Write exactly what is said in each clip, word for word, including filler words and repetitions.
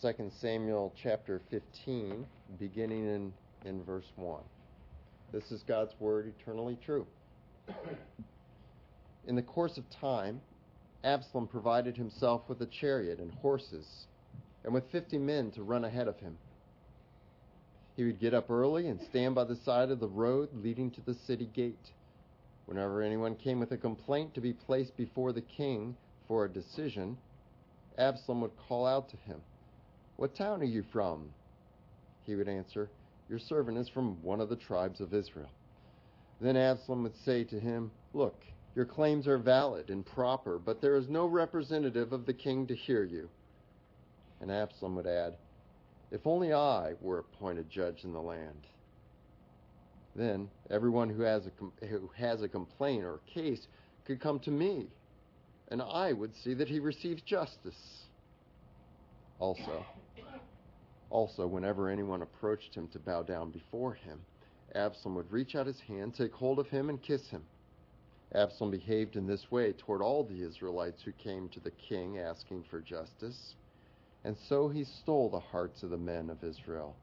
Second Samuel chapter fifteen, beginning in, in verse one. This is God's word, eternally true. In the course of time, Absalom provided himself with a chariot and horses, and with fifty men to run ahead of him. He would get up early and stand by the side of the road leading to the city gate. Whenever anyone came with a complaint to be placed before the king for a decision, Absalom would call out to him, "What town are you from?" He would answer, "Your servant is from one of the tribes of Israel." Then Absalom would say to him, "Look, your claims are valid and proper, but there is no representative of the king to hear you." And Absalom would add, "If only I were appointed judge in the land." Then everyone who has a com- who has a complaint or case could come to me, and I would see that he receives justice. Also, also, whenever anyone approached him to bow down before him, Absalom would reach out his hand, take hold of him, and kiss him. Absalom behaved in this way toward all the Israelites who came to the king asking for justice, and so he stole the hearts of the men of Israel.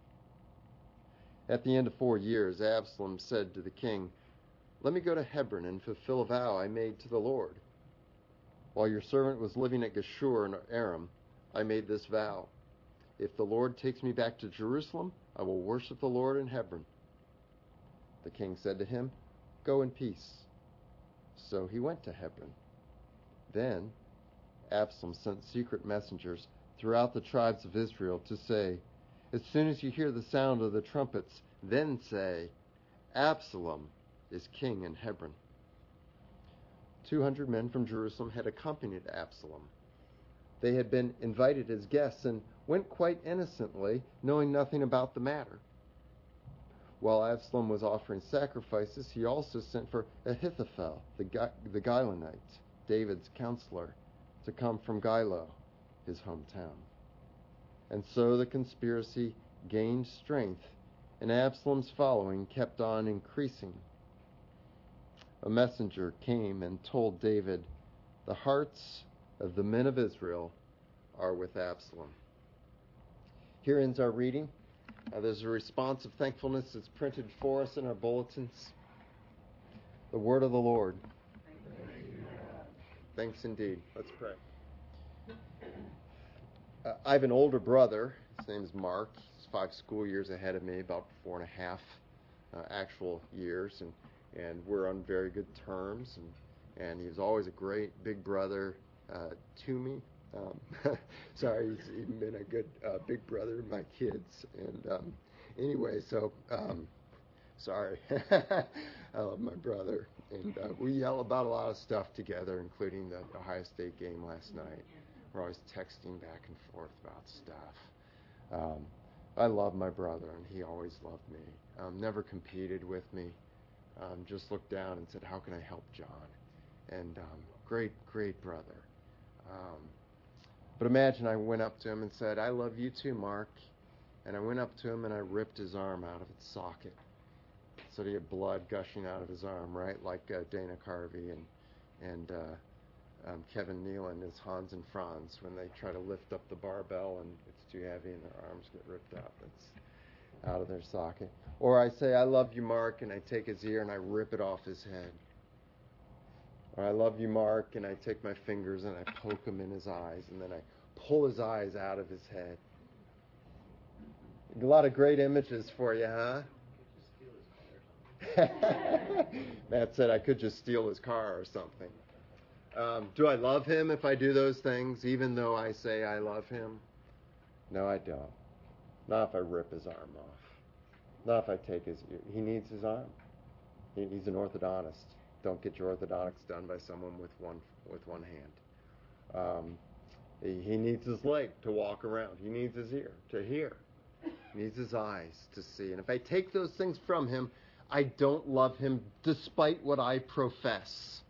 At the end of four years, Absalom said to the king, "Let me go to Hebron and fulfill a vow I made to the Lord. While your servant was living at Geshur in Aram, I made this vow. If the Lord takes me back to Jerusalem, I will worship the Lord in Hebron." The king said to him, "Go in peace." So he went to Hebron. Then Absalom sent secret messengers throughout the tribes of Israel to say, "As soon as you hear the sound of the trumpets, then say, 'Absalom is king in Hebron.'" Two hundred men from Jerusalem had accompanied Absalom. They had been invited as guests and went quite innocently, knowing nothing about the matter. While Absalom was offering sacrifices, he also sent for Ahithophel, the, Gi- the Gilonite, David's counselor, to come from Gilo, his hometown. And so the conspiracy gained strength, and Absalom's following kept on increasing. A messenger came and told David, "The hearts of the men of Israel are with Absalom." Here ends our reading. Uh, there's a response of thankfulness that's printed for us in our bulletins. The word of the Lord. Thanks indeed. Let's pray. Uh, I have an older brother. His name is Mark. He's five school years ahead of me, about four and a half uh, actual years, and and we're on very good terms. And and he was always a great big brother uh, to me. Um, sorry, he's even been a good uh, big brother to my kids. And um, anyway, so um, sorry, I love my brother, and uh, we yell about a lot of stuff together, including the Ohio State game last night. We're always texting back and forth about stuff. Um, I love my brother, and he always loved me. Um, never competed with me. Um, just looked down and said, "How can I help John?" And um, great, great brother. Um, but imagine I went up to him and said, "I love you too, Mark." And I went up to him and I ripped his arm out of its socket. So he had blood gushing out of his arm, right? Like uh, Dana Carvey and, and uh, Um, Kevin Nealon as Hans and Franz when they try to lift up the barbell and it's too heavy and their arms get ripped out. It's out of their socket. Or I say, "I love you, Mark," and I take his ear and I rip it off his head. Or "I love you, Mark," and I take my fingers and I poke him in his eyes and then I pull his eyes out of his head. A lot of great images for you, huh? Matt said I could just steal his car or something. Um, do I love him if I do those things, even though I say I love him? No, I don't. Not if I rip his arm off. Not if I take his ear. He needs his arm. He, he's an orthodontist. Don't get your orthodontics done by someone with one with one hand. Um, he, he needs his leg to walk around. He needs his ear to hear. He needs his eyes to see. And if I take those things from him, I don't love him despite what I profess.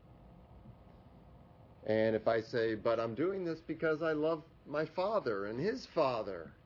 And if I say, "But I'm doing this because I love my father and his father,"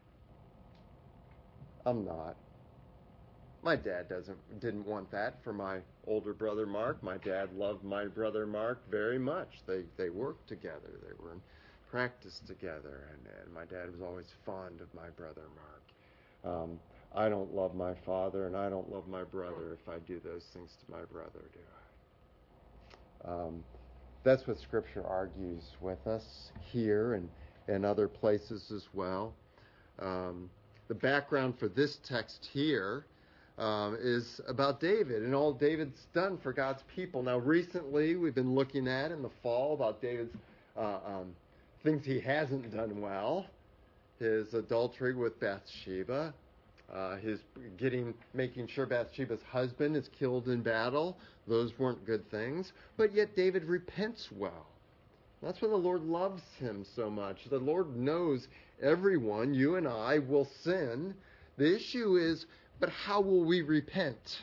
I'm not. My dad doesn't didn't want that for my older brother Mark. My dad loved my brother Mark very much. They they worked together. They were in practice together, and, and my dad was always fond of my brother Mark. Um, I don't love my father, and I don't love my brother if I do those things to my brother, do I? Um, that's what Scripture argues with us here and, and other places as well. Um, the background for this text here um, is about David and all David's done for God's people. Now, recently we've been looking at in the fall about David's uh, um, things he hasn't done well. His adultery with Bathsheba, uh, his getting, making sure Bathsheba's husband is killed in battle. Those weren't good things. But yet David repents well. That's why the Lord loves him so much. The Lord knows everyone, you and I, will sin. The issue is, but how will we repent?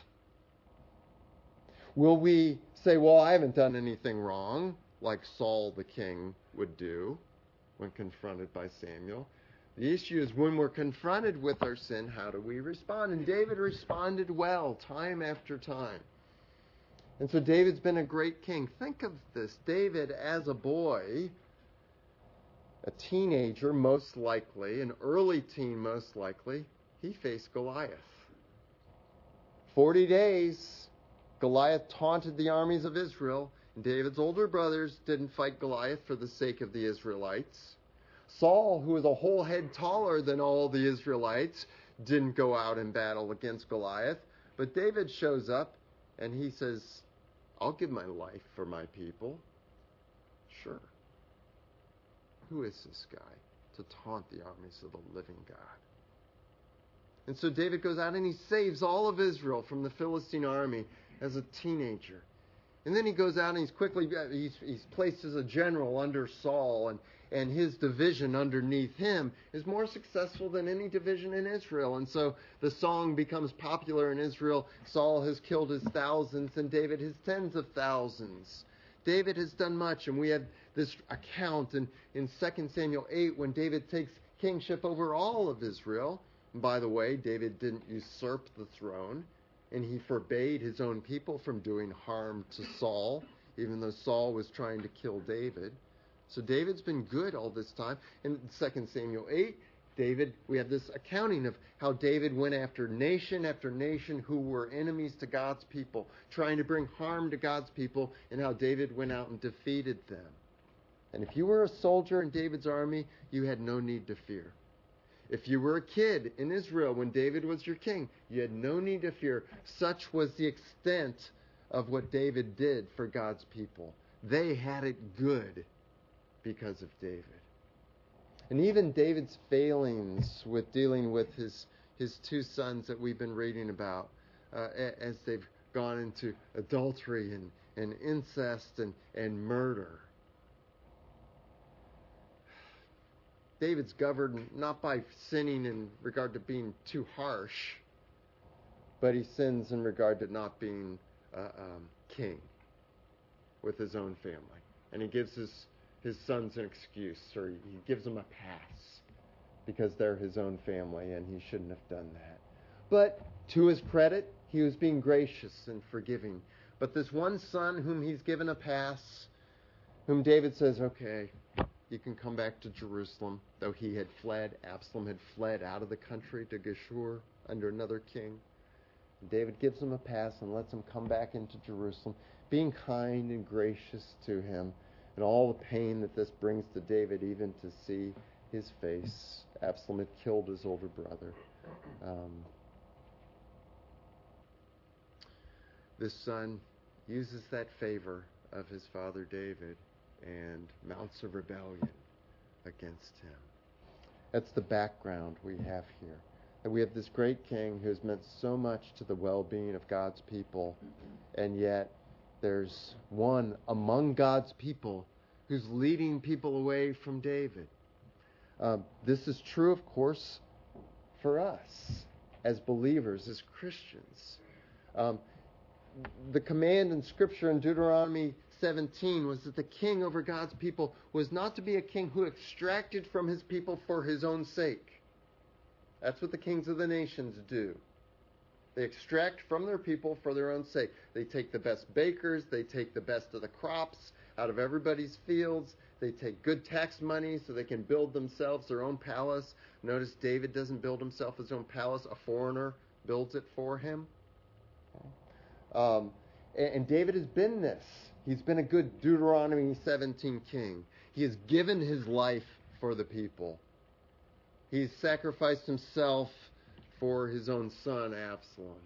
Will we say, well, I haven't done anything wrong, like Saul the king would do when confronted by Samuel? The issue is when we're confronted with our sin, how do we respond? And David responded well, time after time. And so David's been a great king. Think of this. David, as a boy, a teenager most likely, an early teen most likely, he faced Goliath. Forty days, Goliath taunted the armies of Israel. And David's older brothers didn't fight Goliath for the sake of the Israelites. Saul, who was a whole head taller than all the Israelites, didn't go out in battle against Goliath. But David shows up and he says, I'll give my life for my people. Sure. Who is this guy to taunt the armies of the living God? And so David goes out and he saves all of Israel from the Philistine army as a teenager. And then he goes out and he's quickly, he's, he's placed as a general under Saul, and, and his division underneath him is more successful than any division in Israel. And so the song becomes popular in Israel. Saul has killed his thousands and David his tens of thousands. David has done much, and we have this account in, in Second Samuel eight when David takes kingship over all of Israel. And by the way, David didn't usurp the throne. And he forbade his own people from doing harm to Saul, even though Saul was trying to kill David. So David's been good all this time. In Second Samuel eight, David, we have this accounting of how David went after nation after nation who were enemies to God's people, trying to bring harm to God's people, and how David went out and defeated them. And if you were a soldier in David's army, you had no need to fear. If you were a kid in Israel when David was your king, you had no need to fear. Such was the extent of what David did for God's people. They had it good because of David. And even David's failings with dealing with his, his two sons that we've been reading about uh, as they've gone into adultery and, and incest and, and murder. David's governed not by sinning in regard to being too harsh, but he sins in regard to not being uh, um, king with his own family. And he gives his, his sons an excuse, or he gives them a pass because they're his own family and he shouldn't have done that. But to his credit, he was being gracious and forgiving. But this one son whom he's given a pass, whom David says, okay, you can come back to Jerusalem, though he had fled. Absalom had fled out of the country to Geshur under another king. David gives him a pass and lets him come back into Jerusalem, being kind and gracious to him, and all the pain that this brings to David, even to see his face. Absalom had killed his older brother. Um, this son uses that favor of his father David and mounts a rebellion against him. That's the background we have here. And we have this great king who has meant so much to the well-being of God's people, and yet there's one among God's people who's leading people away from David. Um, this is true, of course, for us as believers, as Christians. Um, the command in Scripture in Deuteronomy seventeen was that the king over God's people was not to be a king who extracted from his people for his own sake. That's what the kings of the nations do. They extract from their people for their own sake. They take the best bakers, they take the best of the crops out of everybody's fields, They take good tax money so they can build themselves their own palace. Notice David doesn't build himself his own palace. A foreigner builds it for him. Um, and, and David has been this. He's been a good Deuteronomy seventeen king. He has given his life for the people. He's sacrificed himself for his own son, Absalom.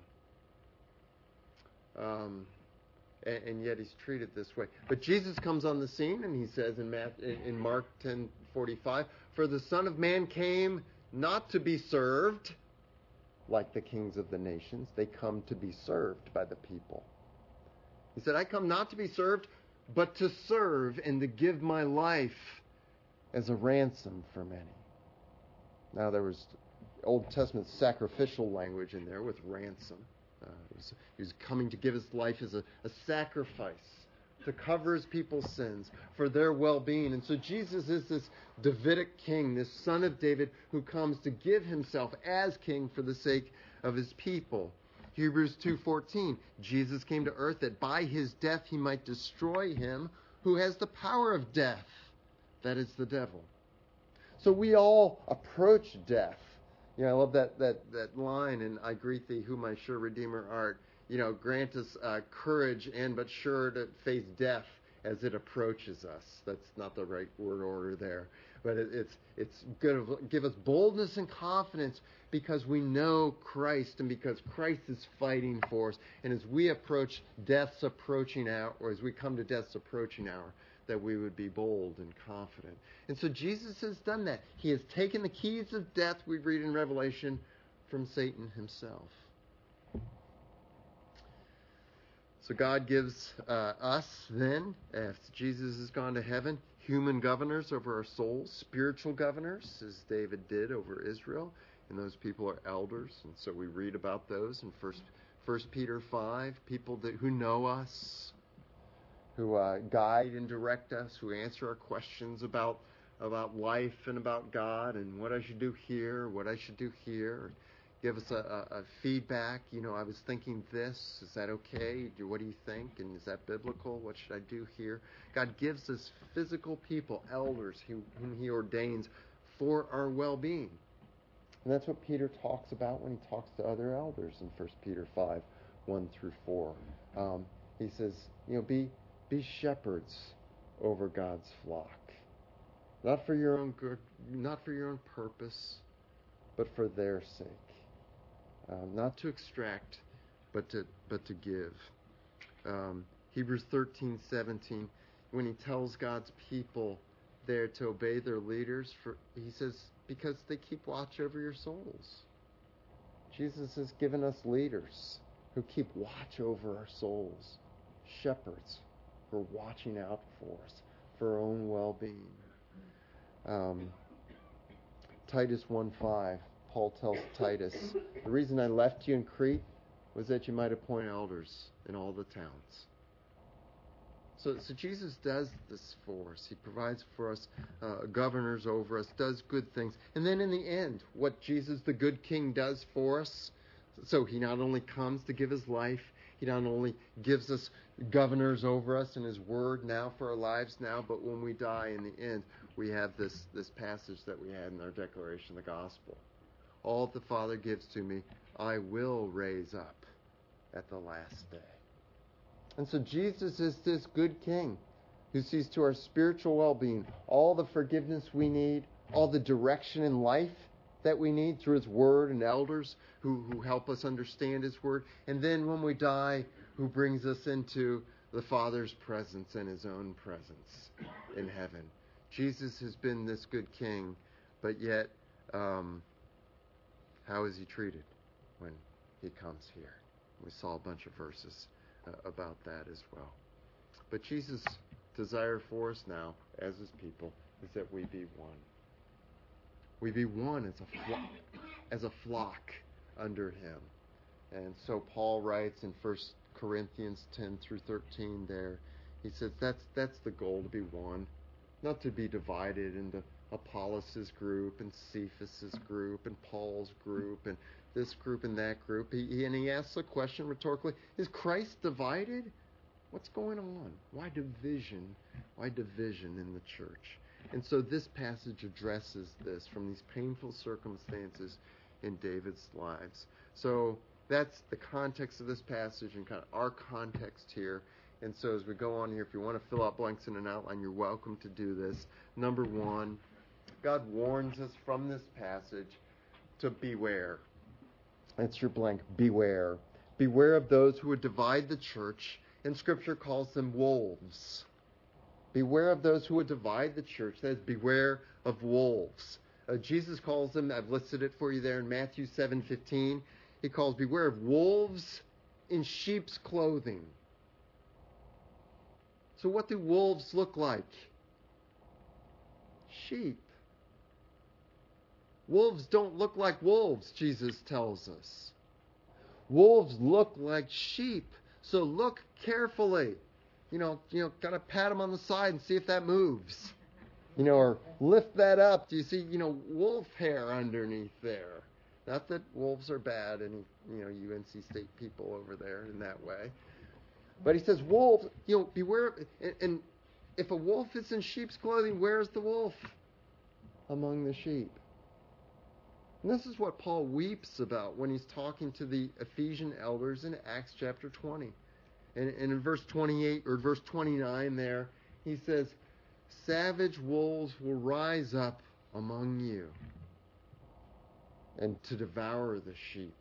Um, and, and yet he's treated this way. But Jesus comes on the scene, and he says in, Matthew, in Mark ten forty-five, "For the Son of Man came not to be served, like the kings of the nations. They come to be served by the people." He said, "I come not to be served, but to serve and to give my life as a ransom for many." Now, there was Old Testament sacrificial language in there with ransom. Uh, he, was, he was coming to give his life as a, a sacrifice to cover his people's sins for their well-being. And so Jesus is this Davidic king, this son of David, who comes to give himself as king for the sake of his people. Hebrews two fourteen, Jesus came to earth that by his death he might destroy him who has the power of death, that is the devil. So we all approach death. You know, I love that that that line in "I greet thee, who my sure Redeemer art." You know, grant us uh, courage and but sure to face death as it approaches us. That's not the right word order there, but it, it's it's going to give us boldness and confidence because we know Christ and because Christ is fighting for us. And as we approach death's approaching hour, or as we come to death's approaching hour, that we would be bold and confident. And so Jesus has done that. He has taken the keys of death, we read in Revelation, from Satan himself. So God gives uh, us then, after Jesus has gone to heaven, human governors over our souls, spiritual governors, as David did over Israel. And those people are elders. And so we read about those in First First Peter five, people that, who know us, who uh, guide and direct us, who answer our questions about about life and about God and what I should do here, what I should do here. Give us a, a, a feedback. You know, I was thinking this. Is that okay? What do you think? And is that biblical? What should I do here? God gives us physical people, elders, who, whom he ordains for our well-being. And that's what Peter talks about when he talks to other elders in First Peter five, one through four. Um, he says, you know, be be shepherds over God's flock. Not for your own good, not for your own purpose, but for their sake. Um, not to extract, but to but to give. Um, Hebrews thirteen seventeen, when he tells God's people there to obey their leaders, for he says, because they keep watch over your souls. Jesus has given us leaders who keep watch over our souls, shepherds who are watching out for us, for our own well-being. Um, Titus one five, Paul tells Titus, the reason I left you in Crete was that you might appoint elders in all the towns. So, so Jesus does this for us. He provides for us uh, governors over us, does good things. And then in the end, what Jesus, the good king, does for us, so he not only comes to give his life, he not only gives us governors over us and his word now for our lives now, but when we die in the end, we have this, this passage that we had in our declaration of the gospel. All that the Father gives to me, I will raise up at the last day. And so Jesus is this good king who sees to our spiritual well-being, all the forgiveness we need, all the direction in life that we need through his word and elders who, who help us understand his word. And then when we die, who brings us into the Father's presence and his own presence in heaven. Jesus has been this good king, but yet um, how is he treated when he comes here? We saw a bunch of verses uh, about that as well. But Jesus' desire for us now, as his people, is that we be one. We be one as a flock, as a flock under him. And so Paul writes in First Corinthians ten through thirteen there, he says that's that's the goal, to be one, not to be divided into Apollos' group and Cephas' group and Paul's group and this group and that group. He, he, and he asks a question rhetorically, is Christ divided? What's going on? Why division? Why division in the church? And so this passage addresses this from these painful circumstances in David's lives. So that's the context of this passage and kind of our context here. And so as we go on here, if you want to fill out blanks in an outline, you're welcome to do this. Number one, God warns us from this passage to beware. That's your blank. Beware. Beware of those who would divide the church, and Scripture calls them wolves. Beware of those who would divide the church. That is, beware of wolves. Uh, Jesus calls them, I've listed it for you there in Matthew seven fifteen. He calls, beware of wolves in sheep's clothing. So what do wolves look like? Sheep. Wolves don't look like wolves, Jesus tells us. Wolves look like sheep. So look carefully. You know, you know, gotta pat them on the side and see if that moves. You know, or lift that up. Do you see, you know, wolf hair underneath there? Not that wolves are bad, any, you know, U N C State people over there in that way. But he says, wolves, you know, beware. And, and if a wolf is in sheep's clothing, where's the wolf? Among the sheep. And this is what Paul weeps about when he's talking to the Ephesian elders in Acts chapter twenty. And, and in verse twenty-eight or verse twenty-nine there, he says, savage wolves will rise up among you and to devour the sheep.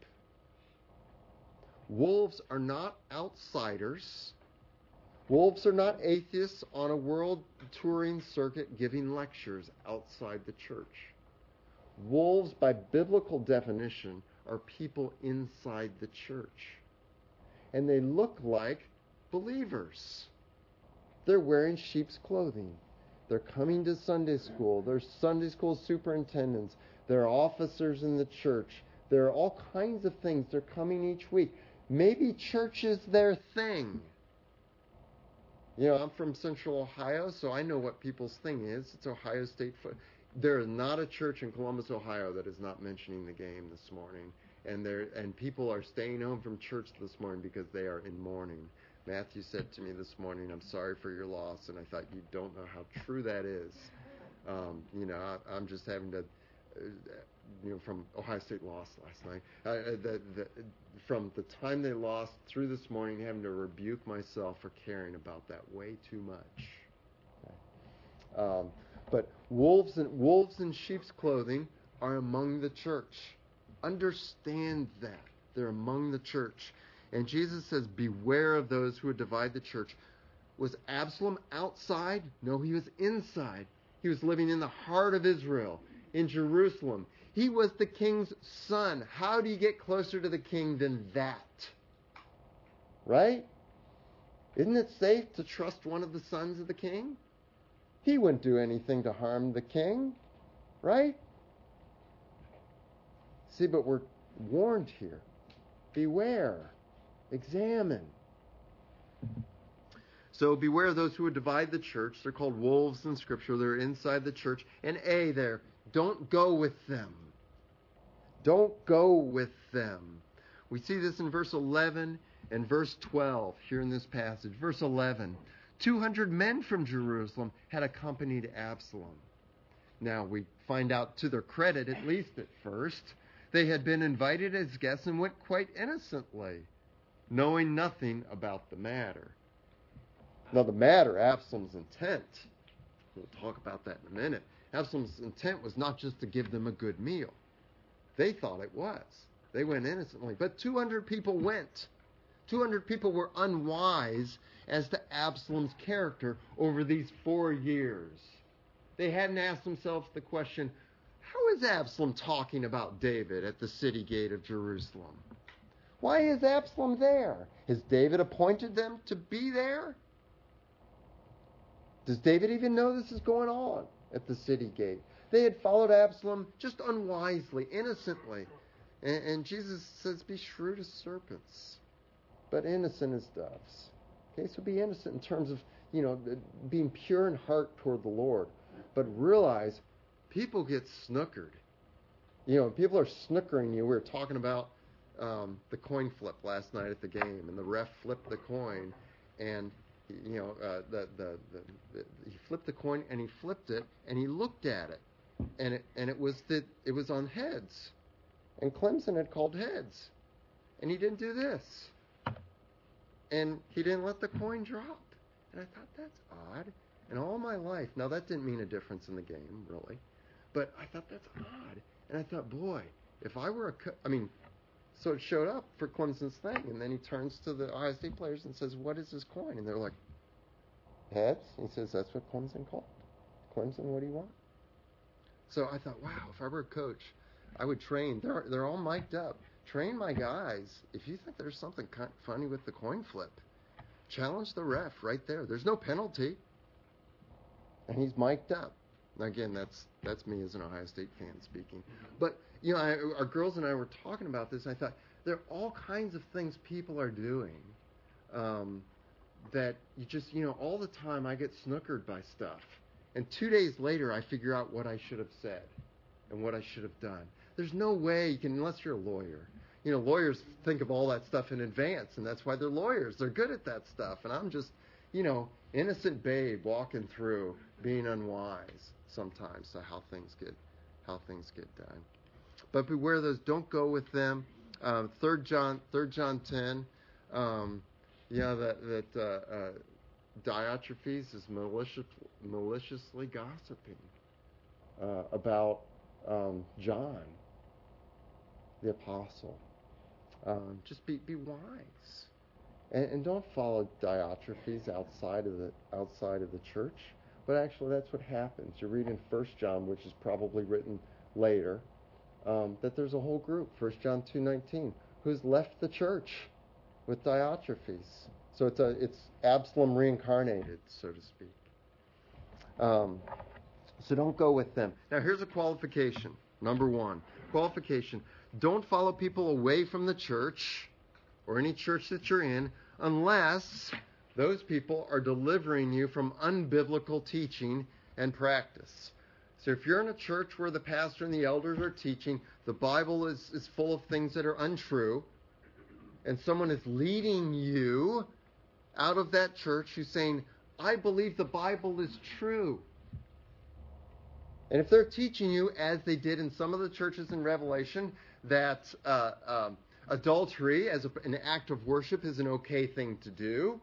Wolves are not outsiders. Wolves are not atheists on a world touring circuit giving lectures outside the church. Wolves, by biblical definition, are people inside the church. And they look like believers. They're wearing sheep's clothing. They're coming to Sunday school. They're Sunday school superintendents. They're officers in the church. There are all kinds of things. They're coming each week. Maybe church is their thing. You know, I'm from Central Ohio, so I know what people's thing is. It's Ohio State football. There is not a church in Columbus, Ohio that is not mentioning the game this morning. And there and people are staying home from church this morning because they are in mourning. Matthew said to me this morning, I'm sorry for your loss, and I thought, you don't know how true that is. Um, you know, I, I'm just having to, uh, you know, from Ohio State lost last night. Uh, the, the, from the time they lost through this morning, having to rebuke myself for caring about that way too much. Okay. Um, but wolves and wolves in sheep's clothing are among the church. Understand that. They're among the church. And Jesus says, beware of those who would divide the church. Was Absalom outside? No, he was inside. He was living in the heart of Israel, in Jerusalem. He was the king's son. How do you get closer to the king than that? Right? Isn't it safe to trust one of the sons of the king? He wouldn't do anything to harm the king. Right? See, but we're warned here. Beware. Examine. So beware of those who would divide the church. They're called wolves in Scripture. They're inside the church. And A there, don't go with them. Don't go with them. We see this in verse eleven and verse twelve here in this passage. Verse eleven, two hundred men from Jerusalem had accompanied Absalom. Now we find out to their credit, at least at first, they had been invited as guests and went quite innocently, knowing nothing about the matter. Now the matter, Absalom's intent, we'll talk about that in a minute. Absalom's intent was not just to give them a good meal. They thought it was. They went innocently. But two hundred people went. two hundred people were unwise as to Absalom's character over these four years. They hadn't asked themselves the question, how is Absalom talking about David at the city gate of Jerusalem? Why is Absalom there? Has David appointed them to be there? Does David even know this is going on at the city gate? They had followed Absalom just unwisely, innocently. And, and Jesus says, be shrewd as serpents, but innocent as doves. Okay, so be innocent in terms of, you know, being pure in heart toward the Lord. But realize people get snookered. You know, people are snookering you. We were talking about um, the coin flip last night at the game, and the ref flipped the coin, and you know, uh, the, the, the, the he flipped the coin and he flipped it and he looked at it, and it and it was that it was on heads, and Clemson had called heads, and he didn't do this, and he didn't let the coin drop, and I thought that's odd. And all my life, now that didn't mean a difference in the game really, but I thought that's odd, and I thought, boy, if I were a, co- I mean. So it showed up for Clemson's thing, and then he turns to the Ohio State players and says, "What is this coin?" And they're like, "Heads." He says, "That's what Clemson called. Clemson, what do you want?" So I thought, wow, if I were a coach, I would train. They're they're all mic'd up. Train my guys. If you think there's something kind of funny with the coin flip, challenge the ref right there. There's no penalty, and he's mic'd up. Again, that's that's me as an Ohio State fan speaking. But, you know, I, our girls and I were talking about this, and I thought there are all kinds of things people are doing um, that you just, you know, all the time I get snookered by stuff. And two days later, I figure out what I should have said and what I should have done. There's no way you can, unless you're a lawyer. You know, lawyers think of all that stuff in advance, and that's why they're lawyers. They're good at that stuff. And I'm just, you know, innocent babe walking through being unwise sometimes to how things get how things get done. But beware those, don't go with them. Um, third John third John ten, um, yeah, that that uh, uh, Diotrephes is malicious, maliciously gossiping uh, about um, John, the apostle. Um, just be be wise, and, and don't follow Diotrephes outside of the outside of the church. But actually, that's what happens. You read in First John, which is probably written later, um, that there's a whole group, First John two nineteen, who's left the church with Diotrephes. So it's a it's Absalom reincarnated, so to speak. Um, so don't go with them. Now, here's a qualification. Number one, qualification: don't follow people away from the church or any church that you're in unless those people are delivering you from unbiblical teaching and practice. So if you're in a church where the pastor and the elders are teaching the Bible is, is full of things that are untrue, and someone is leading you out of that church who's saying, I believe the Bible is true. And if they're teaching you, as they did in some of the churches in Revelation, that uh, um, adultery as a, an act of worship is an okay thing to do,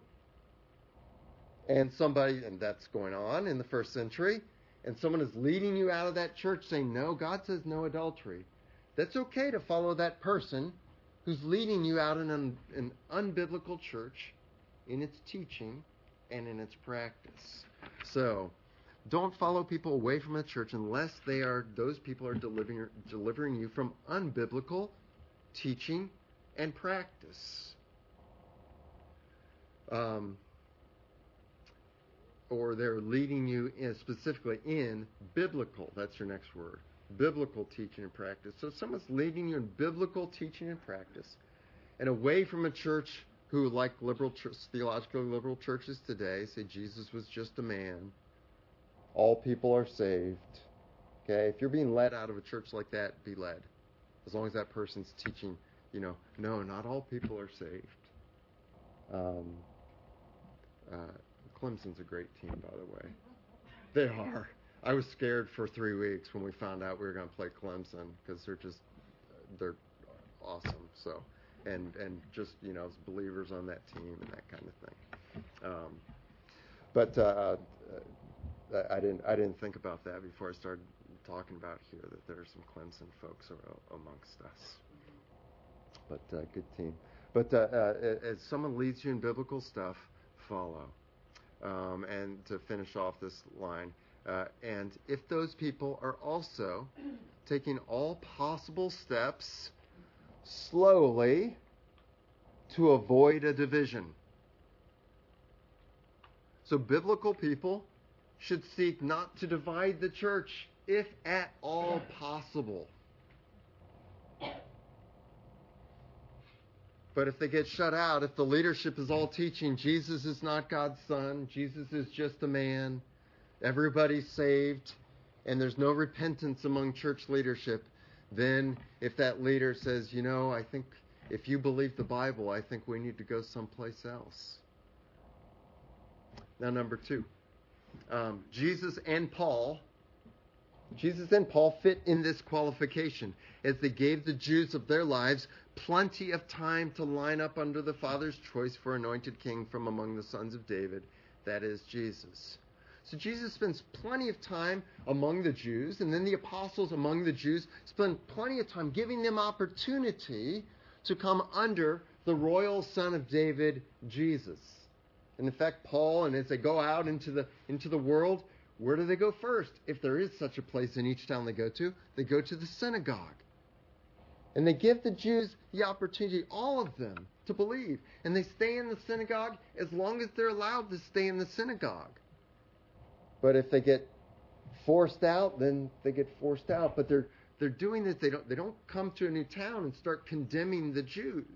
and somebody, and that's going on in the first century, and someone is leading you out of that church saying, no, God says no adultery, that's okay to follow that person who's leading you out in an, an unbiblical church in its teaching and in its practice. So, don't follow people away from the church unless they are those people are delivering delivering you from unbiblical teaching and practice. Um, or they're leading you in, specifically in biblical, that's your next word, biblical teaching and practice. So if someone's leading you in biblical teaching and practice and away from a church who, like liberal theologically liberal churches today, say Jesus was just a man, all people are saved. Okay, if you're being led out of a church like that, be led. As long as that person's teaching, you know, no, not all people are saved. Um, uh, Clemson's a great team, by the way. They are. I was scared for three weeks when we found out we were going to play Clemson because they're just, they're awesome. So, and and just, you know, as believers on that team and that kind of thing. Um, but uh, I didn't I didn't think about that before I started talking about here that there are some Clemson folks amongst us. But uh, good team. But uh, uh, as someone leads you in biblical stuff, follow. Um, and to finish off this line, uh, and if those people are also taking all possible steps slowly to avoid a division. So biblical people should seek not to divide the church, if at all possible. But if they get shut out, if the leadership is all teaching Jesus is not God's son, Jesus is just a man, everybody's saved, and there's no repentance among church leadership, then if that leader says, you know, I think if you believe the Bible, I think we need to go someplace else, Now, number two, um, Jesus and Paul, Jesus and Paul fit in this qualification as they gave the Jews of their lives plenty of time to line up under the Father's choice for anointed king from among the sons of David, that is Jesus. So Jesus spends plenty of time among the Jews, and then the apostles among the Jews spend plenty of time giving them opportunity to come under the royal son of David, Jesus. And in fact, Paul, and as they go out into the into the world, where do they go first? If there is such a place in each town they go to, they go to the synagogue. And they give the Jews the opportunity, all of them, to believe. And they stay in the synagogue as long as they're allowed to stay in the synagogue. But if they get forced out, then they get forced out. But they're they're doing this. They don't they don't come to a new town and start condemning the Jews.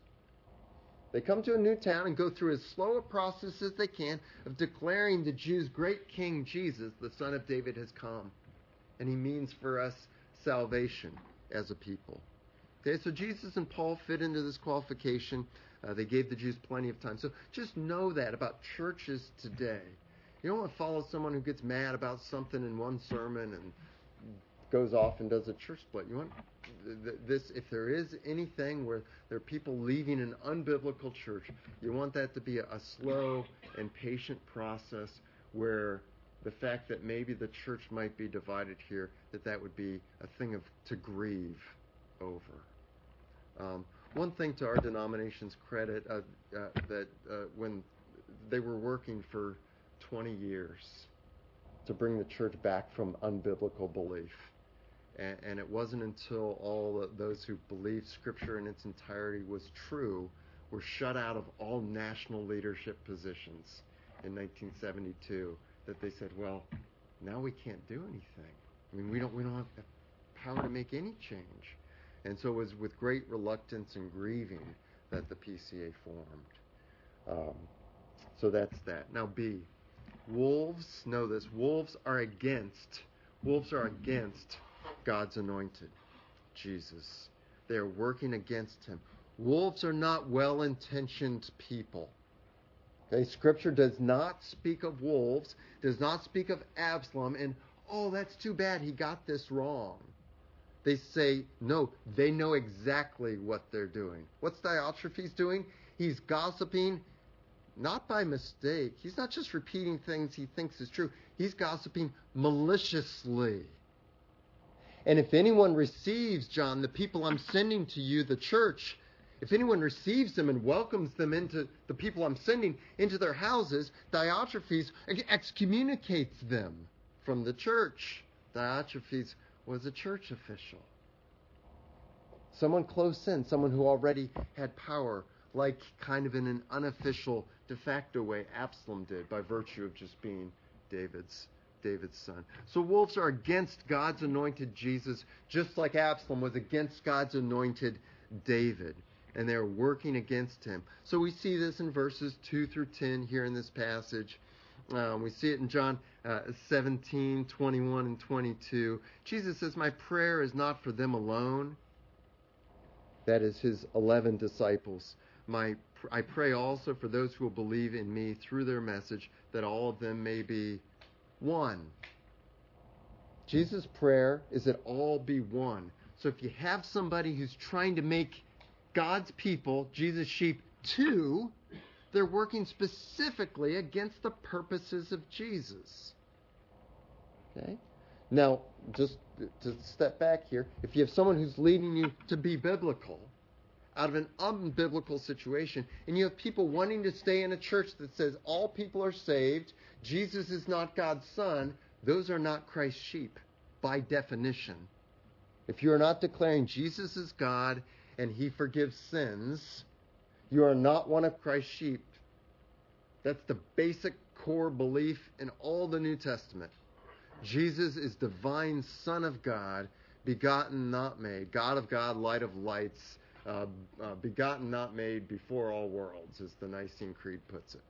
They come to a new town and go through as slow a process as they can of declaring the Jews' great King Jesus, the Son of David, has come. And he means for us salvation as a people. Okay, so Jesus and Paul fit into this qualification. Uh, they gave the Jews plenty of time. So just know that about churches today. You don't want to follow someone who gets mad about something in one sermon and goes off and does a church split. You want this, if there is anything where there are people leaving an unbiblical church, you want that to be a, a slow and patient process where the fact that maybe the church might be divided here, that that would be a thing of to grieve over. Um, one thing to our denomination's credit, uh, uh, that uh, when they were working for twenty years to bring the church back from unbiblical belief. And, and it wasn't until all the, those who believed Scripture in its entirety was true were shut out of all national leadership positions in nineteen seventy-two that they said, well, now we can't do anything. I mean, we don't we don't have the power to make any change. And so it was with great reluctance and grieving that the P C A formed. Um, so that's that. Now B, wolves, know this, wolves are against, wolves are against God's anointed, Jesus. They are working against him. Wolves are not well-intentioned people. Okay, Scripture does not speak of wolves, does not speak of Absalom, and, oh, that's too bad, he got this wrong. They say, no, they know exactly what they're doing. What's Diotrephes doing? He's gossiping, not by mistake. He's not just repeating things he thinks is true. He's gossiping maliciously. And if anyone receives, John, the people I'm sending to you, the church, if anyone receives them and welcomes them into the people I'm sending into their houses, Diotrephes excommunicates them from the church. Diotrephes was a church official. Someone close in, someone who already had power, like kind of in an unofficial, de facto way Absalom did by virtue of just being David's David's son. So wolves are against God's anointed Jesus, just like Absalom was against God's anointed David. And they're working against him. So we see this in verses two through ten here in this passage. Um, we see it in John uh, seventeen, twenty-one, and twenty-two. Jesus says, my prayer is not for them alone. That is his eleven disciples. My, I pray also for those who will believe in me through their message, that all of them may be one. Jesus' prayer is that all be one. So if you have somebody who's trying to make God's people, Jesus' sheep, two, they're working specifically against the purposes of Jesus. Okay? Now, just to step back here, if you have someone who's leading you to be biblical out of an unbiblical situation, and you have people wanting to stay in a church that says all people are saved, Jesus is not God's son, those are not Christ's sheep by definition. If you are not declaring Jesus is God and he forgives sins, you are not one of Christ's sheep. That's the basic core belief in all the New Testament. Jesus is divine Son of God, begotten, not made, God of God, light of lights, uh, uh, begotten, not made, before all worlds, as the Nicene Creed puts it.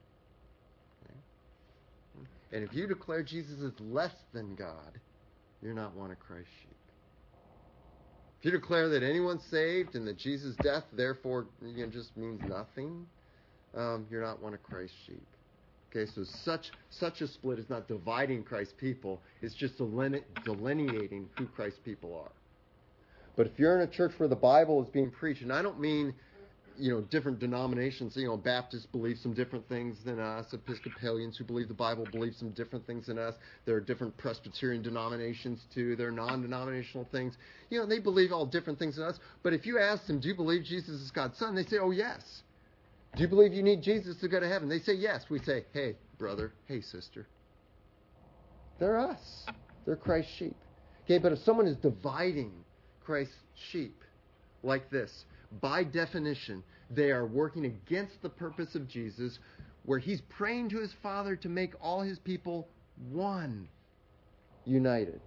Okay? And if you declare Jesus is less than God, you're not one of Christ's sheep. If you declare that anyone's saved and that Jesus' death, therefore, you know, just means nothing, um, you're not one of Christ's sheep. Okay, so such such a split is not dividing Christ's people. It's just deline- delineating who Christ's people are. But if you're in a church where the Bible is being preached, and I don't mean, you know, different denominations, you know, Baptists believe some different things than us, Episcopalians who believe the Bible believe some different things than us. There are different Presbyterian denominations too. There are non-denominational things. You know, they believe all different things than us. But if you ask them, do you believe Jesus is God's son? They say, oh, yes. Do you believe you need Jesus to go to heaven? They say, yes. We say, hey, brother, hey, sister. They're us. They're Christ's sheep. Okay, but if someone is dividing Christ's sheep like this, by definition, they are working against the purpose of Jesus, where he's praying to his Father to make all his people one, united.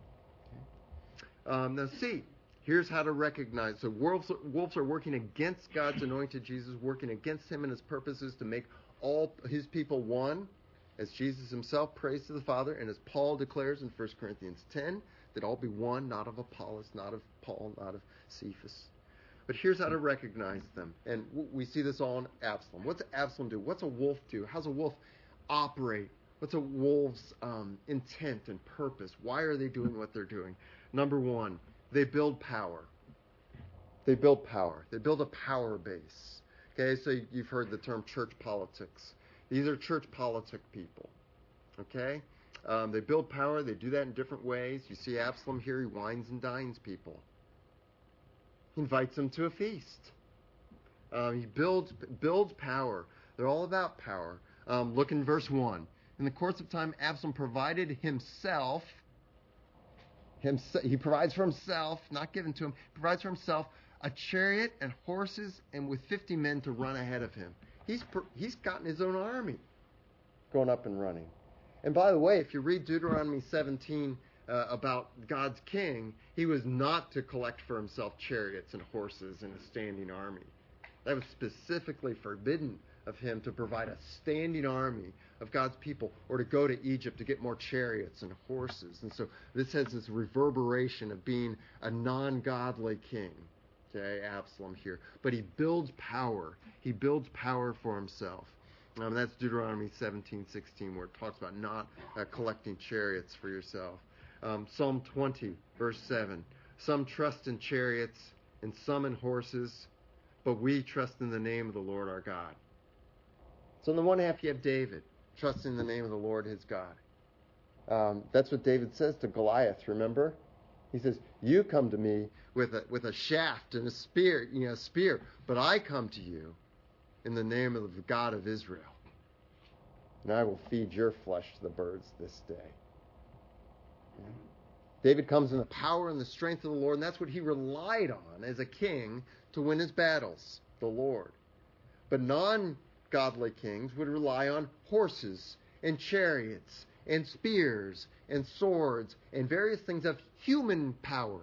Okay. Um, now see, here's how to recognize. So wolves, wolves are working against God's anointed Jesus, working against him and his purposes to make all his people one, as Jesus himself prays to the Father, and as Paul declares in First Corinthians ten, that all be one, not of Apollos, not of Paul, not of Cephas. But here's how to recognize them. And we see this all in Absalom. What's Absalom do? What's a wolf do? How's a wolf operate? What's a wolf's um, intent and purpose? Why are they doing what they're doing? Number one, they build power. They build power. They build a power base. Okay, so you've heard the term church politics. These are church politic people. Okay? Um, they build power. They do that in different ways. You see Absalom here. He wines and dines people. He invites them to a feast. Um, he builds builds power. They're all about power. Um, look in verse one. In the course of time, Absalom provided himself, himself, he provides for himself, not given to him, provides for himself a chariot and horses, and with fifty men to run ahead of him. He's he's gotten his own army going up and running. And by the way, if you read Deuteronomy seventeen uh, about God's king, he was not to collect for himself chariots and horses and a standing army. That was specifically forbidden of him, to provide a standing army of God's people, or to go to Egypt to get more chariots and horses. And so this has this reverberation of being a non-godly king. Okay, Absalom here. But he builds power. He builds power for himself. Um, that's Deuteronomy seventeen sixteen, where it talks about not uh, collecting chariots for yourself. Um, Psalm twenty, verse seven. Some trust in chariots and some in horses, but we trust in the name of the Lord our God. So on the one half, you have David, trusting in the name of the Lord his God. Um, that's what David says to Goliath, remember? He says, you come to me with a, with a shaft and a spear, you know, a spear, but I come to you in the name of the God of Israel. And I will feed your flesh to the birds this day. Okay. David comes in the power and the strength of the Lord, and that's what he relied on as a king to win his battles, the Lord. But non-godly kings would rely on horses and chariots and spears and swords and various things of human power.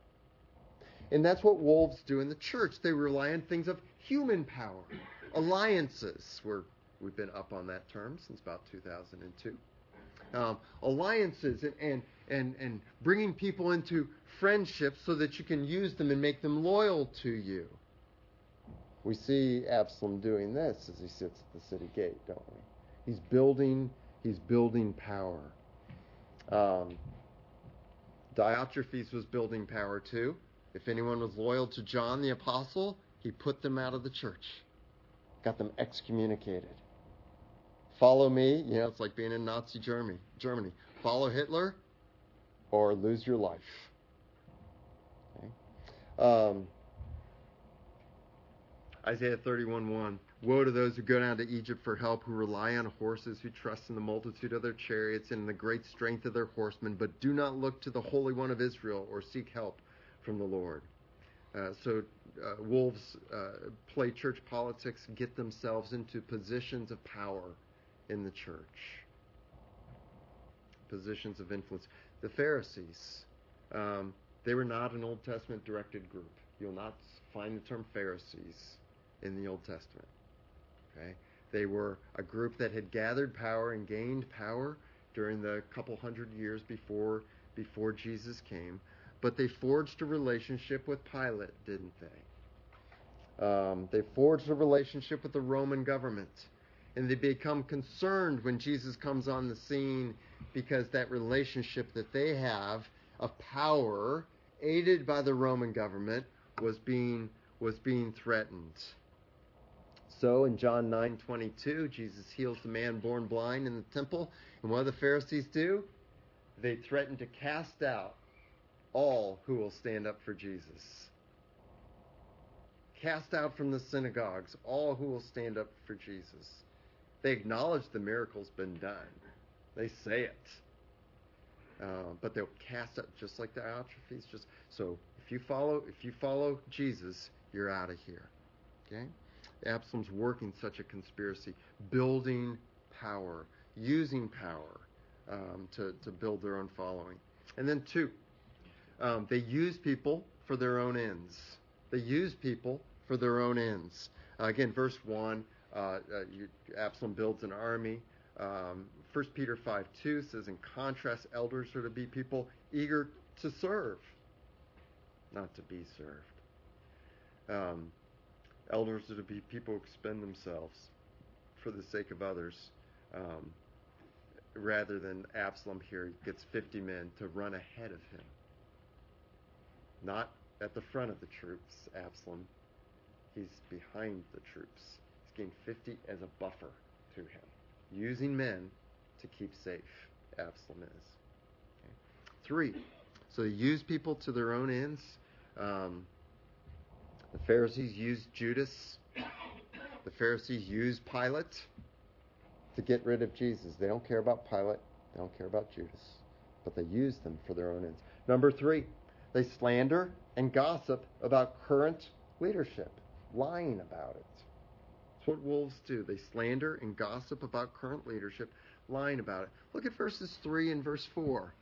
And that's what wolves do in the church. They rely on things of human power. Alliances, we're, we've been up on that term since about two thousand two. Um, alliances and, and, and, and bringing people into friendships so that you can use them and make them loyal to you. We see Absalom doing this as he sits at the city gate, don't we? He's building, he's building power. Um, Diotrephes was building power too. If anyone was loyal to John the Apostle, he put them out of the church. Got them excommunicated. Follow me, you know, it's like being in Nazi Germany. Germany. Follow Hitler or lose your life. Okay. Um, Isaiah thirty-one one. Woe to those who go down to Egypt for help, who rely on horses, who trust in the multitude of their chariots and in the great strength of their horsemen, but do not look to the Holy One of Israel or seek help from the Lord. Uh, so uh, wolves uh, play church politics, get themselves into positions of power in the church, positions of influence. The Pharisees, um, they were not an Old Testament directed group. You'll not find the term Pharisees in the Old Testament. Okay, they were a group that had gathered power and gained power during the couple hundred years before before Jesus came. But they forged a relationship with Pilate, didn't they? Um, they forged a relationship with the Roman government. And they become concerned when Jesus comes on the scene because that relationship that they have of power, aided by the Roman government, was being was being threatened. So in John nine twenty-two, Jesus heals the man born blind in the temple. And what do the Pharisees do? They threaten to cast out all who will stand up for Jesus. Cast out from the synagogues all who will stand up for Jesus. They acknowledge the miracle's been done. They say it. Uh, but they'll cast out, just like the Diotrephes. Just so if you follow, if you follow Jesus, you're out of here. Okay? Absalom's working such a conspiracy, building power, using power um, to to build their own following. And then two, um, they use people for their own ends. They use people for their own ends. Uh, again, verse one, uh, uh, you, Absalom builds an army. Um, First Peter five two says, in contrast, elders are to be people eager to serve, not to be served. Um, elders are to be people who expend themselves for the sake of others, um, rather than Absalom here gets fifty men to run ahead of him. Not at the front of the troops, Absalom. He's behind the troops. He's getting fifty as a buffer to him, using men to keep safe. Absalom is. Okay. Three, so they use people to their own ends. Um, the Pharisees used Judas. The Pharisees used Pilate to get rid of Jesus. They don't care about Pilate. They don't care about Judas. But they use them for their own ends. Number three, they slander and gossip about current leadership, lying about it. That's what wolves do. They slander and gossip about current leadership, lying about it. Look at verses three and verse four.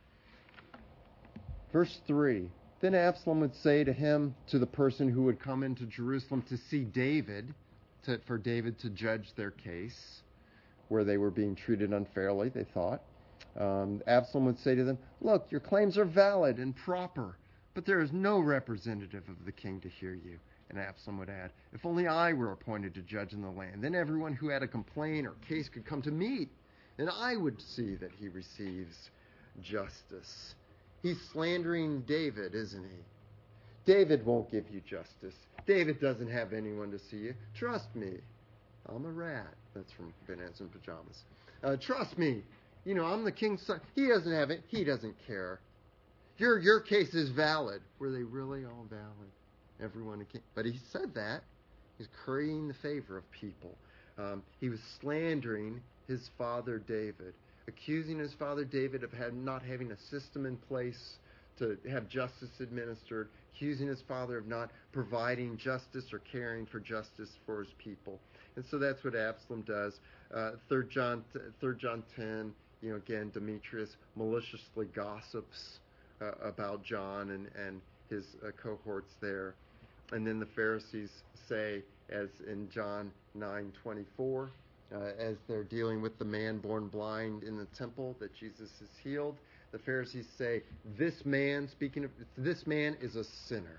Verse three, then Absalom would say to him, to the person who would come into Jerusalem to see David, to, for David to judge their case, where they were being treated unfairly, they thought. Um, Absalom would say to them, look, your claims are valid and proper, but there is no representative of the king to hear you. And Absalom would add, if only I were appointed to judge in the land, then everyone who had a complaint or case could come to me, and I would see that he receives justice. He's slandering David, isn't he? David won't give you justice. David doesn't have anyone to see you. Trust me. I'm a rat. That's from Bananas in Pajamas. Uh, trust me. You know, I'm the king's son. He doesn't have it. He doesn't care. Your your case is valid. Were they really all valid? Everyone came. But he said that. He's currying the favor of people. Um, he was slandering his father David, accusing his father David of had, not having a system in place to have justice administered, accusing his father of not providing justice or caring for justice for his people. And so that's what Absalom does. Uh, Third John, Third John ten. You know, again, Demetrius maliciously gossips uh, about John and and his uh, cohorts there. And then the Pharisees say, as in John nine twenty-four, uh, as they're dealing with the man born blind in the temple that Jesus has healed, the Pharisees say, this man, speaking of, this man is a sinner.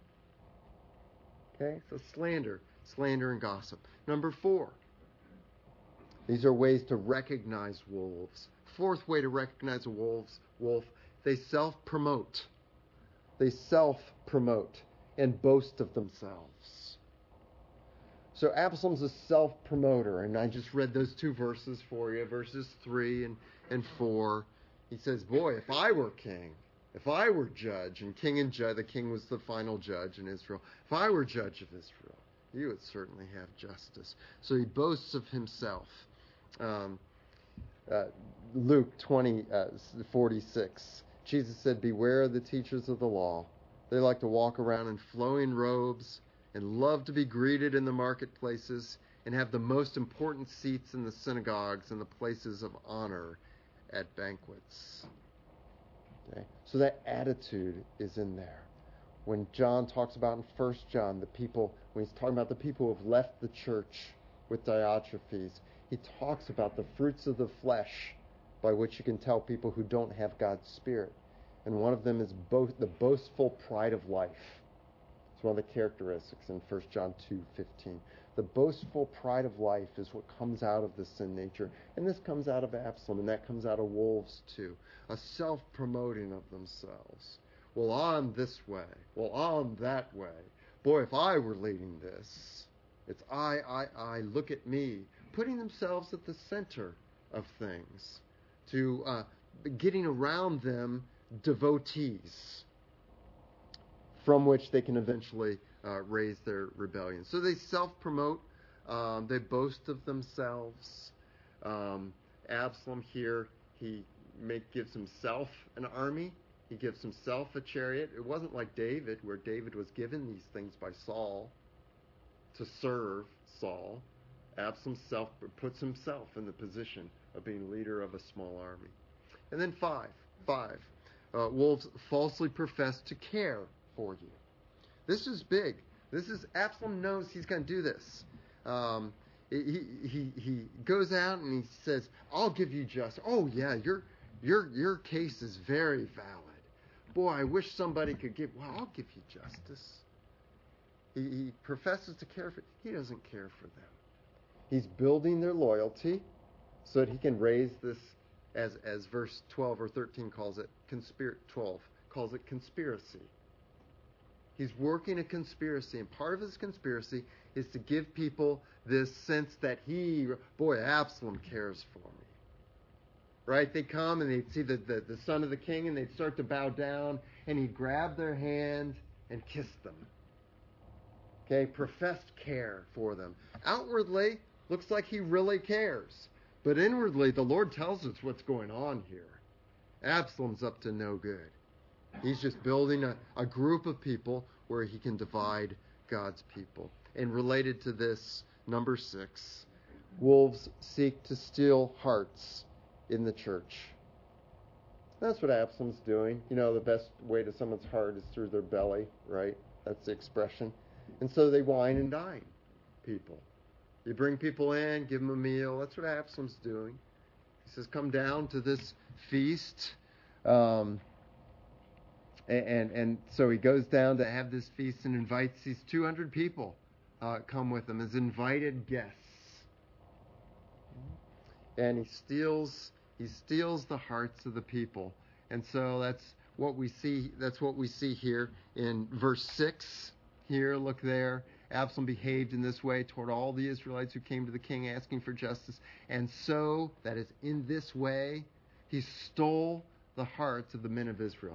Okay, so slander, slander and gossip. Number four, these are ways to recognize wolves. Fourth way to recognize a wolves, wolf, they self-promote. They self-promote and boast of themselves. So Absalom's a self-promoter, and I just read those two verses for you, verses three and, and four. He says, boy, if I were king, if I were judge, and king and judge, the king was the final judge in Israel, if I were judge of Israel, you would certainly have justice. So he boasts of himself. Um, uh, Luke twenty, forty-six, Jesus said, beware of the teachers of the law. They like to walk around in flowing robes and love to be greeted in the marketplaces and have the most important seats in the synagogues and the places of honor at banquets. Okay? So that attitude is in there. When John talks about in First John, the people, when he's talking about the people who have left the church with Diotrephes, he talks about the fruits of the flesh by which you can tell people who don't have God's Spirit. And one of them is both the boastful pride of life. It's one of the characteristics in First John two fifteen. The boastful pride of life is what comes out of the sin nature. And this comes out of Absalom, and that comes out of wolves too. A self-promoting of themselves. Well, I'm this way. Well, I'm that way. Boy, if I were leading this, it's I, I, I, look at me. Putting themselves at the center of things. To uh, getting around them devotees from which they can eventually uh, raise their rebellion. So they self-promote. Um, they boast of themselves. Um, Absalom here, he make, gives himself an army. He gives himself a chariot. It wasn't like David, where David was given these things by Saul to serve Saul. Absalom self puts himself in the position of being leader of a small army. And then five, five, uh, wolves falsely profess to care for you. This is big. This is, Absalom knows he's going to do this. Um, he, he, he goes out and he says, I'll give you justice. Oh yeah, your, your, your case is very valid. Boy, I wish somebody could give, well, I'll give you justice. He, he professes to care for, he doesn't care for them. He's building their loyalty so that he can raise this, as as verse twelve or thirteen calls it, conspir- twelve calls it conspiracy. He's working a conspiracy, and part of his conspiracy is to give people this sense that he, boy, Absalom cares for me. Right? They come and they'd see the, the, the son of the king, and they'd start to bow down, and he'd grab their hand and kiss them. Okay? Professed care for them. Outwardly, looks like he really cares. But inwardly, the Lord tells us what's going on here. Absalom's up to no good. He's just building a, a group of people where he can divide God's people. And related to this, number six, wolves seek to steal hearts in the church. That's what Absalom's doing. You know, the best way to someone's heart is through their belly, right? That's the expression. And so they wine and dine people. You bring people in, give them a meal. That's what Absalom's doing. He says, come down to this feast. Um, and, and, and so he goes down to have this feast and invites these two hundred people uh, come with him as invited guests. And he steals, he steals the hearts of the people. And so that's what we see, that's what we see here in verse six. Here, look there. Absalom behaved in this way toward all the Israelites who came to the king asking for justice. And so, that is, in this way, he stole the hearts of the men of Israel.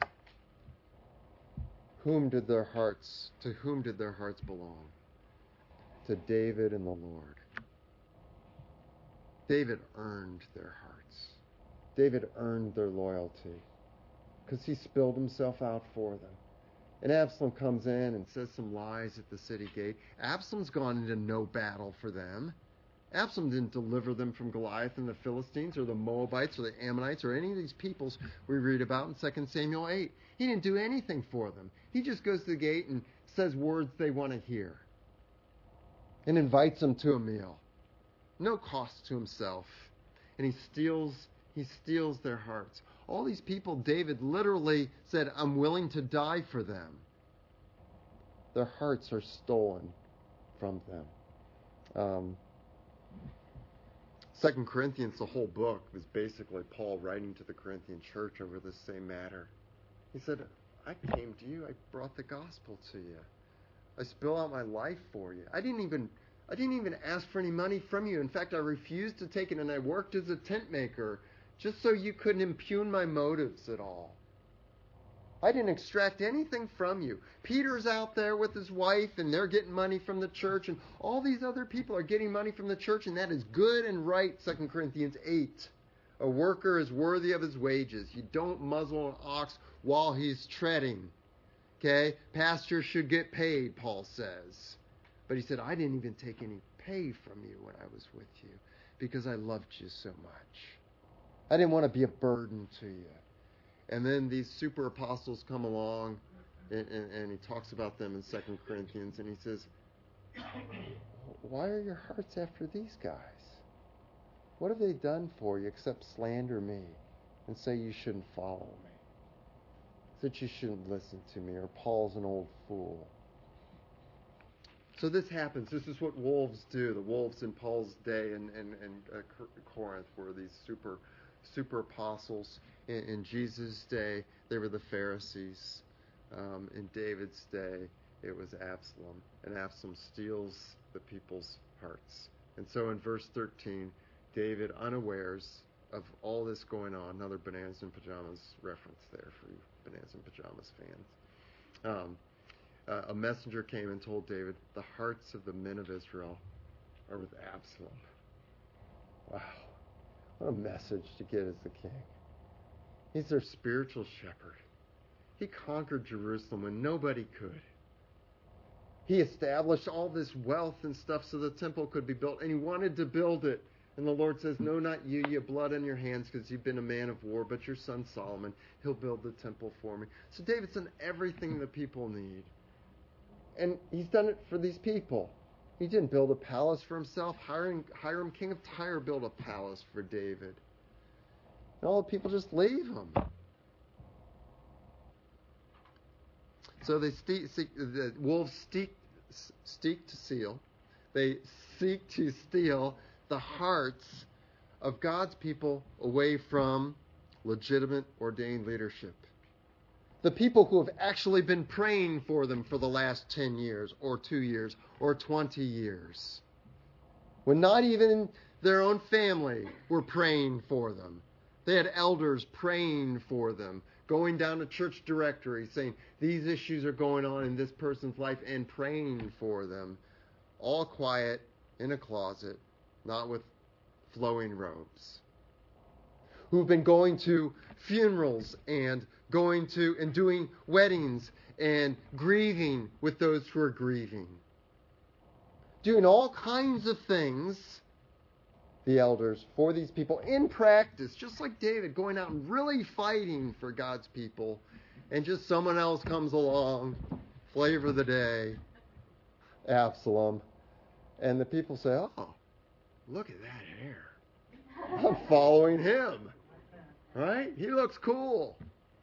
Whom did their hearts, to whom did their hearts belong? To David and the Lord. David earned their hearts. David earned their loyalty because he spilled himself out for them. And Absalom comes in and says some lies at the city gate. Absalom's gone into no battle for them. Absalom didn't deliver them from Goliath and the Philistines or the Moabites or the Ammonites or any of these peoples we read about in Second Samuel eight. He didn't do anything for them. He just goes to the gate and says words they want to hear and invites them to a meal. No cost to himself. And he steals, he steals their hearts. All these people, David literally said, I'm willing to die for them. Their hearts are stolen from them. Um, Second Corinthians, the whole book, was basically Paul writing to the Corinthian church over this same matter. He said, I came to you, I brought the gospel to you. I spill out my life for you. I didn't even I didn't even ask for any money from you. In fact, I refused to take it, and I worked as a tent maker just so you couldn't impugn my motives at all. I didn't extract anything from you. Peter's out there with his wife, and they're getting money from the church, and all these other people are getting money from the church, and that is good and right, Second Corinthians eight. A worker is worthy of his wages. You don't muzzle an ox while he's treading. Okay? Pastors should get paid, Paul says. But he said, I didn't even take any pay from you when I was with you because I loved you so much. I didn't want to be a burden to you. And then these super apostles come along, and, and, and he talks about them in Second Corinthians, and he says, why are your hearts after these guys? What have they done for you except slander me and say you shouldn't follow me? That you shouldn't listen to me, or Paul's an old fool. So this happens. This is what wolves do. The wolves in Paul's day in, in, in uh, Corinth were these super, super apostles. In, in Jesus' day, they were the Pharisees. Um, in David's day, it was Absalom. And Absalom steals the people's hearts. And so in verse thirteen, David, unawares of all this going on, another Bananas in Pajamas reference there for you Bananas in Pajamas fans. Um, uh, a messenger came and told David, the hearts of the men of Israel are with Absalom. Wow. What a message to get as the king. He's their spiritual shepherd. He conquered Jerusalem when nobody could. He established all this wealth and stuff so the temple could be built, and he wanted to build it. And the Lord says, no, not you. You have blood on your hands because you've been a man of war, but your son Solomon, he'll build the temple for me. So David's done everything the people need. And he's done it for these people. He didn't build a palace for himself. Hiram, Hiram king of Tyre, built a palace for David. And all the people just leave him. So they seek, seek, the wolves seek, seek to steal. They seek to steal the hearts of God's people away from legitimate ordained leadership. The people who have actually been praying for them for the last ten years or two years or twenty years. When not even their own family were praying for them. They had elders praying for them, going down to church directory saying, these issues are going on in this person's life, and praying for them. All quiet in a closet, not with flowing robes. Who've been going to funerals and going to and doing weddings and grieving with those who are grieving. Doing all kinds of things, the elders, for these people in practice, just like David, going out and really fighting for God's people, and just someone else comes along, flavor of the day, Absalom, and the people say, oh, look at that hair. I'm following him. Right? He looks cool.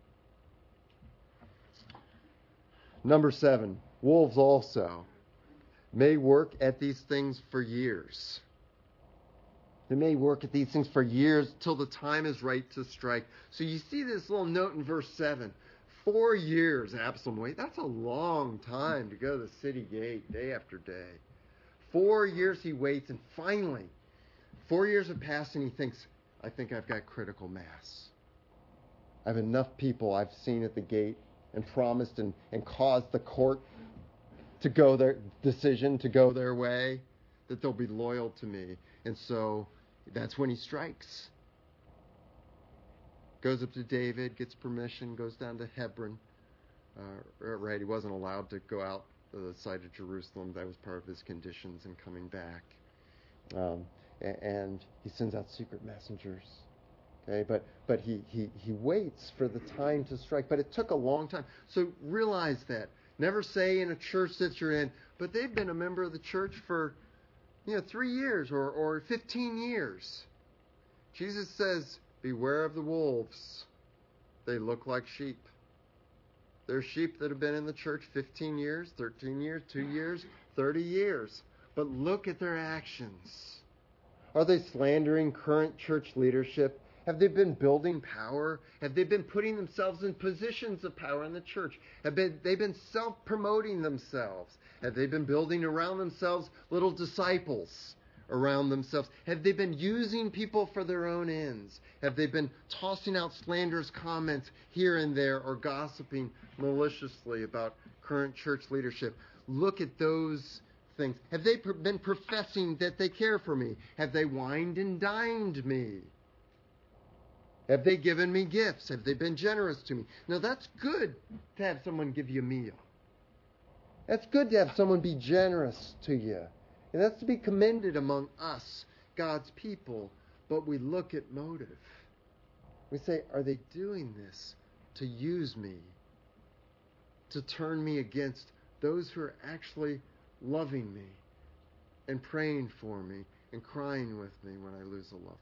Number seven, wolves also may work at these things for years. They may work at these things for years till the time is right to strike. So you see this little note in verse seven. Four years Absalom waited. That's a long time to go to the city gate day after day. Four years he waits, and finally, four years have passed, and he thinks, I think I've got critical mass. I have enough people I've seen at the gate and promised and, and caused the court to go their decision, to go their way, that they'll be loyal to me. And so that's when he strikes. Goes up to David, gets permission, goes down to Hebron. Uh, right, he wasn't allowed to go out to the site of Jerusalem. That was part of his conditions in coming back. Um, and he sends out secret messengers. Okay, but but he, he, he waits for the time to strike. But it took a long time. So realize that. Never say in a church that you're in, but they've been a member of the church for, you know, three years or, or fifteen years. Jesus says, beware of the wolves. They look like sheep. They're sheep that have been in the church fifteen years, thirteen years, two years, thirty years. But look at their actions. Are they slandering current church leadership? Have they been building power? Have they been putting themselves in positions of power in the church? Have been, they been self-promoting themselves? Have they been building around themselves little disciples around themselves? Have they been using people for their own ends? Have they been tossing out slanderous comments here and there or gossiping maliciously about current church leadership? Look at those things. Have they been professing that they care for me? Have they wined and dined me? Have they given me gifts? Have they been generous to me? Now, that's good to have someone give you a meal. That's good to have someone be generous to you. And that's to be commended among us, God's people. But we look at motive. We say, are they doing this to use me? To turn me against those who are actually loving me and praying for me and crying with me when I lose a loved one?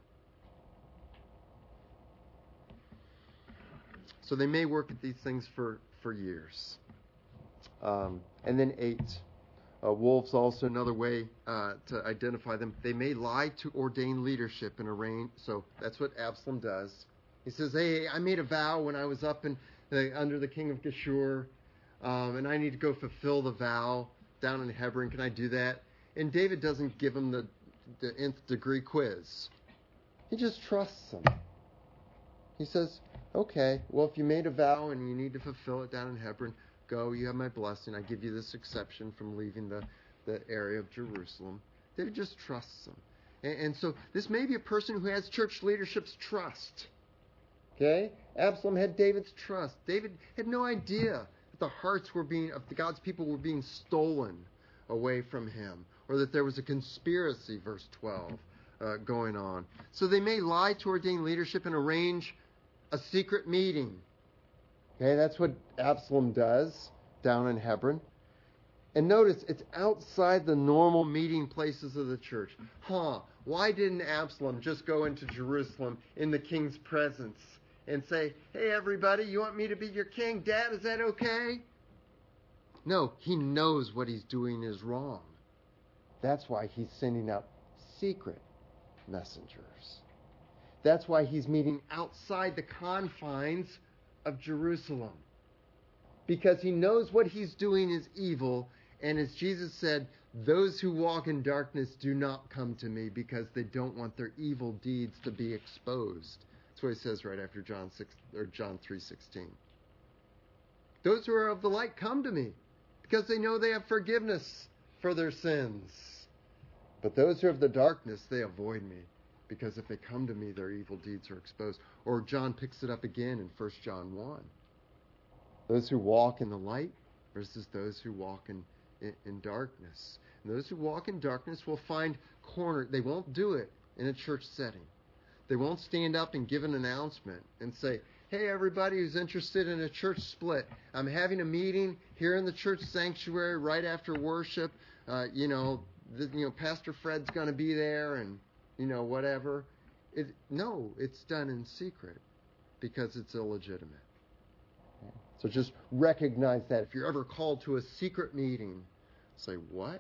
So they may work at these things for, for years. Um, and then eight, Uh, wolves also another way uh, to identify them. They may lie to ordain leadership and arrange. So that's what Absalom does. He says, hey, I made a vow when I was up in the, under the king of Geshur, um, and I need to go fulfill the vow down in Hebron. Can I do that? And David doesn't give him the, the nth degree quiz. He just trusts him. He says, okay, well, if you made a vow and you need to fulfill it down in Hebron, go, you have my blessing. I give you this exception from leaving the, the area of Jerusalem. David just trusts him. And, and so this may be a person who has church leadership's trust. Okay? Absalom had David's trust. David had no idea that the hearts were being, of the God's people were being stolen away from him, or that there was a conspiracy, verse twelve, uh, going on. So they may lie to ordain leadership and arrange a secret meeting. Okay, that's what Absalom does down in Hebron. And notice, it's outside the normal meeting places of the church. Huh, why didn't Absalom just go into Jerusalem in the king's presence and say, hey, everybody, you want me to be your king? Dad, is that okay? No, he knows what he's doing is wrong. That's why he's sending out secret messengers. That's why he's meeting outside the confines of Jerusalem. Because he knows what he's doing is evil. And as Jesus said, those who walk in darkness do not come to me because they don't want their evil deeds to be exposed. That's what he says right after John six or John three sixteen. Those who are of the light come to me because they know they have forgiveness for their sins. But those who are of the darkness, they avoid me because if they come to me, their evil deeds are exposed. Or John picks it up again in First John one. Those who walk in the light versus those who walk in, in, in darkness. And those who walk in darkness will find corner. They won't do it in a church setting. They won't stand up and give an announcement and say, hey, everybody who's interested in a church split, I'm having a meeting here in the church sanctuary right after worship. Uh, you know, the, you know, Pastor Fred's going to be there and, you know, whatever. It, no, it's done in secret because it's illegitimate. So just recognize that. If you're ever called to a secret meeting, say, what?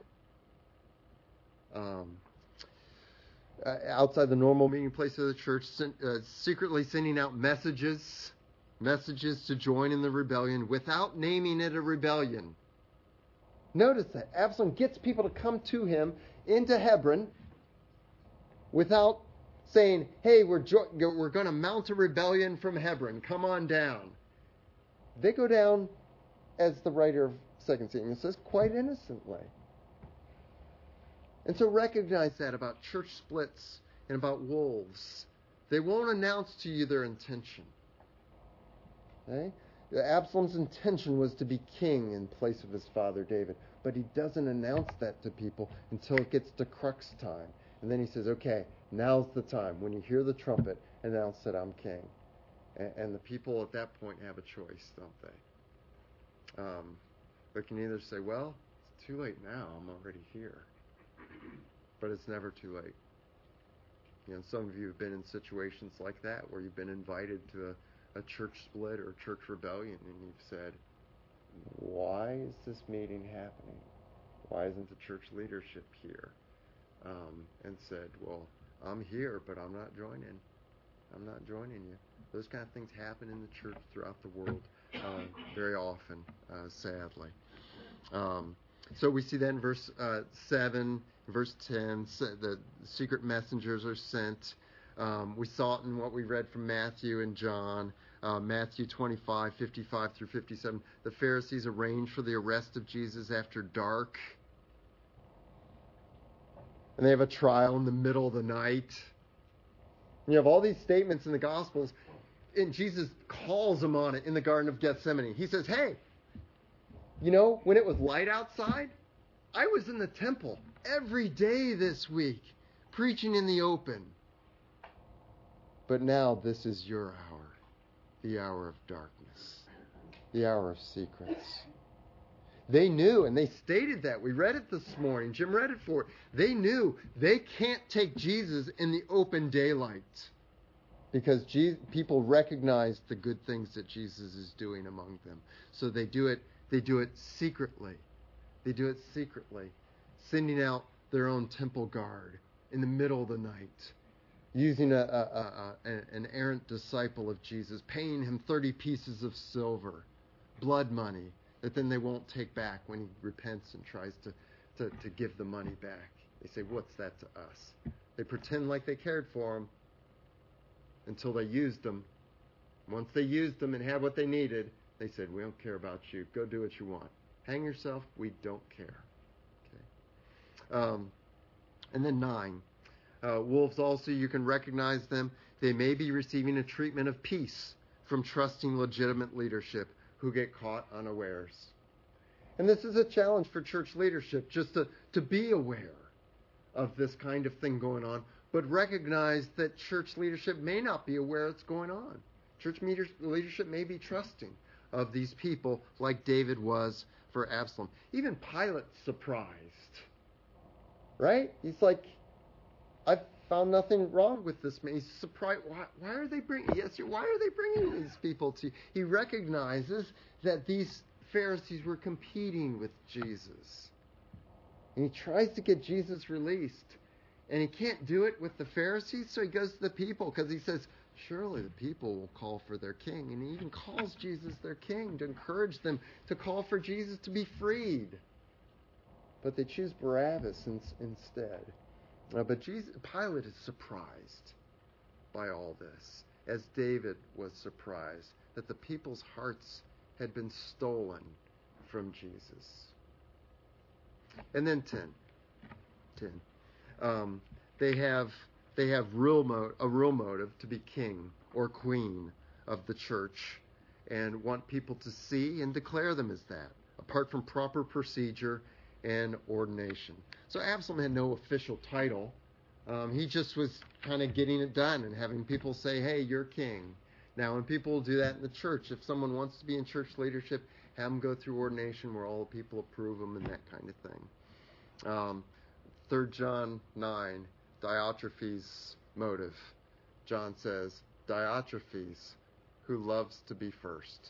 Um, uh, outside the normal meeting place of the church, uh, secretly sending out messages, messages to join in the rebellion without naming it a rebellion. Notice that. Absalom gets people to come to him into Hebron without saying, hey, we're, jo- we're going to mount a rebellion from Hebron. Come on down. They go down, as the writer of Second Samuel says, quite innocently. And so recognize that about church splits and about wolves. They won't announce to you their intention. Okay? Absalom's intention was to be king in place of his father David. But he doesn't announce that to people until it gets to crux time. And then he says, okay, now's the time. When you hear the trumpet, announce that I'm king. And the people at that point have a choice, don't they? Um, they can either say, well, it's too late now. I'm already here. But it's never too late. You know, some of you have been in situations like that where you've been invited to a, a church split or a church rebellion, and you've said, why is this meeting happening? Why isn't the church leadership here? Um, and said, well, I'm here, but I'm not joining. I'm not joining you. Those kind of things happen in the church throughout the world uh, very often, uh, sadly. Um, so we see that in verse uh, seven, verse ten, the secret messengers are sent. Um, we saw it in what we read from Matthew and John, uh, Matthew twenty-five, fifty-five through fifty-seven. The Pharisees arranged for the arrest of Jesus after dark. And they have a trial in the middle of the night. You have all these statements in the Gospels, and Jesus calls them on it in the Garden of Gethsemane. He says, hey, you know, when it was light outside, I was in the temple every day this week, preaching in the open. But now this is your hour, the hour of darkness, the hour of secrets. They knew, and they stated that. We read it this morning. Jim read it for it. They knew they can't take Jesus in the open daylight because Jesus, people recognize the good things that Jesus is doing among them. So they do it. They do it secretly. They do it secretly, sending out their own temple guard in the middle of the night, using a, a, a, a, an errant disciple of Jesus, paying him thirty pieces of silver, blood money, that then they won't take back when he repents and tries to, to, to give the money back. They say, what's that to us? They pretend like they cared for him until they used them. Once they used them and had what they needed, they said, we don't care about you. Go do what you want. Hang yourself. We don't care. Okay. Um, and then nine. Uh, wolves also, you can recognize them. They may be receiving a treatment of peace from trusting legitimate leadership who get caught unawares. And this is a challenge for church leadership, just to, to be aware of this kind of thing going on, but recognize that church leadership may not be aware it's going on. Church leadership may be trusting of these people like David was for Absalom. Even Pilate's surprised, right? He's like, I've found nothing wrong with this man. He's surprised. Why, why are they bringing? Yes, why are they bringing these people to? He recognizes that these Pharisees were competing with Jesus, and he tries to get Jesus released, and he can't do it with the Pharisees. So he goes to the people because he says, surely the people will call for their king, and he even calls Jesus their king to encourage them to call for Jesus to be freed. But they choose Barabbas in, instead. Uh, but Jesus, Pilate is surprised by all this, as David was surprised that the people's hearts had been stolen from Jesus. And then ten. ten. Um, they have they have real mo- a real motive to be king or queen of the church and want people to see and declare them as that, apart from proper procedure and ordination. So Absalom had no official title. Um, he just was kind of getting it done and having people say, hey, you're king. Now, when people do that in the church, if someone wants to be in church leadership, have them go through ordination where all the people approve them and that kind of thing. Um, Third John nine, Diotrephes' motive. John says, Diotrephes, who loves to be first.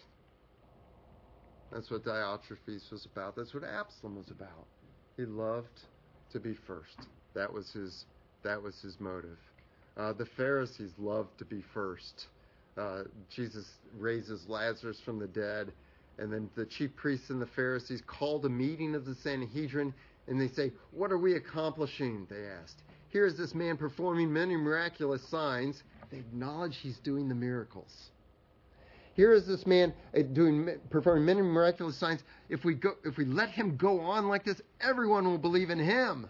That's what Diotrephes was about. That's what Absalom was about. He loved to be first. That was his, that was his motive. Uh, the Pharisees loved to be first. Uh, Jesus raises Lazarus from the dead, and then the chief priests and the Pharisees called a meeting of the Sanhedrin, and they say, what are we accomplishing? They asked. Here is this man performing many miraculous signs. They acknowledge he's doing the miracles. Here is this man doing performing many miraculous signs. If we go, if we let him go on like this, everyone will believe in him.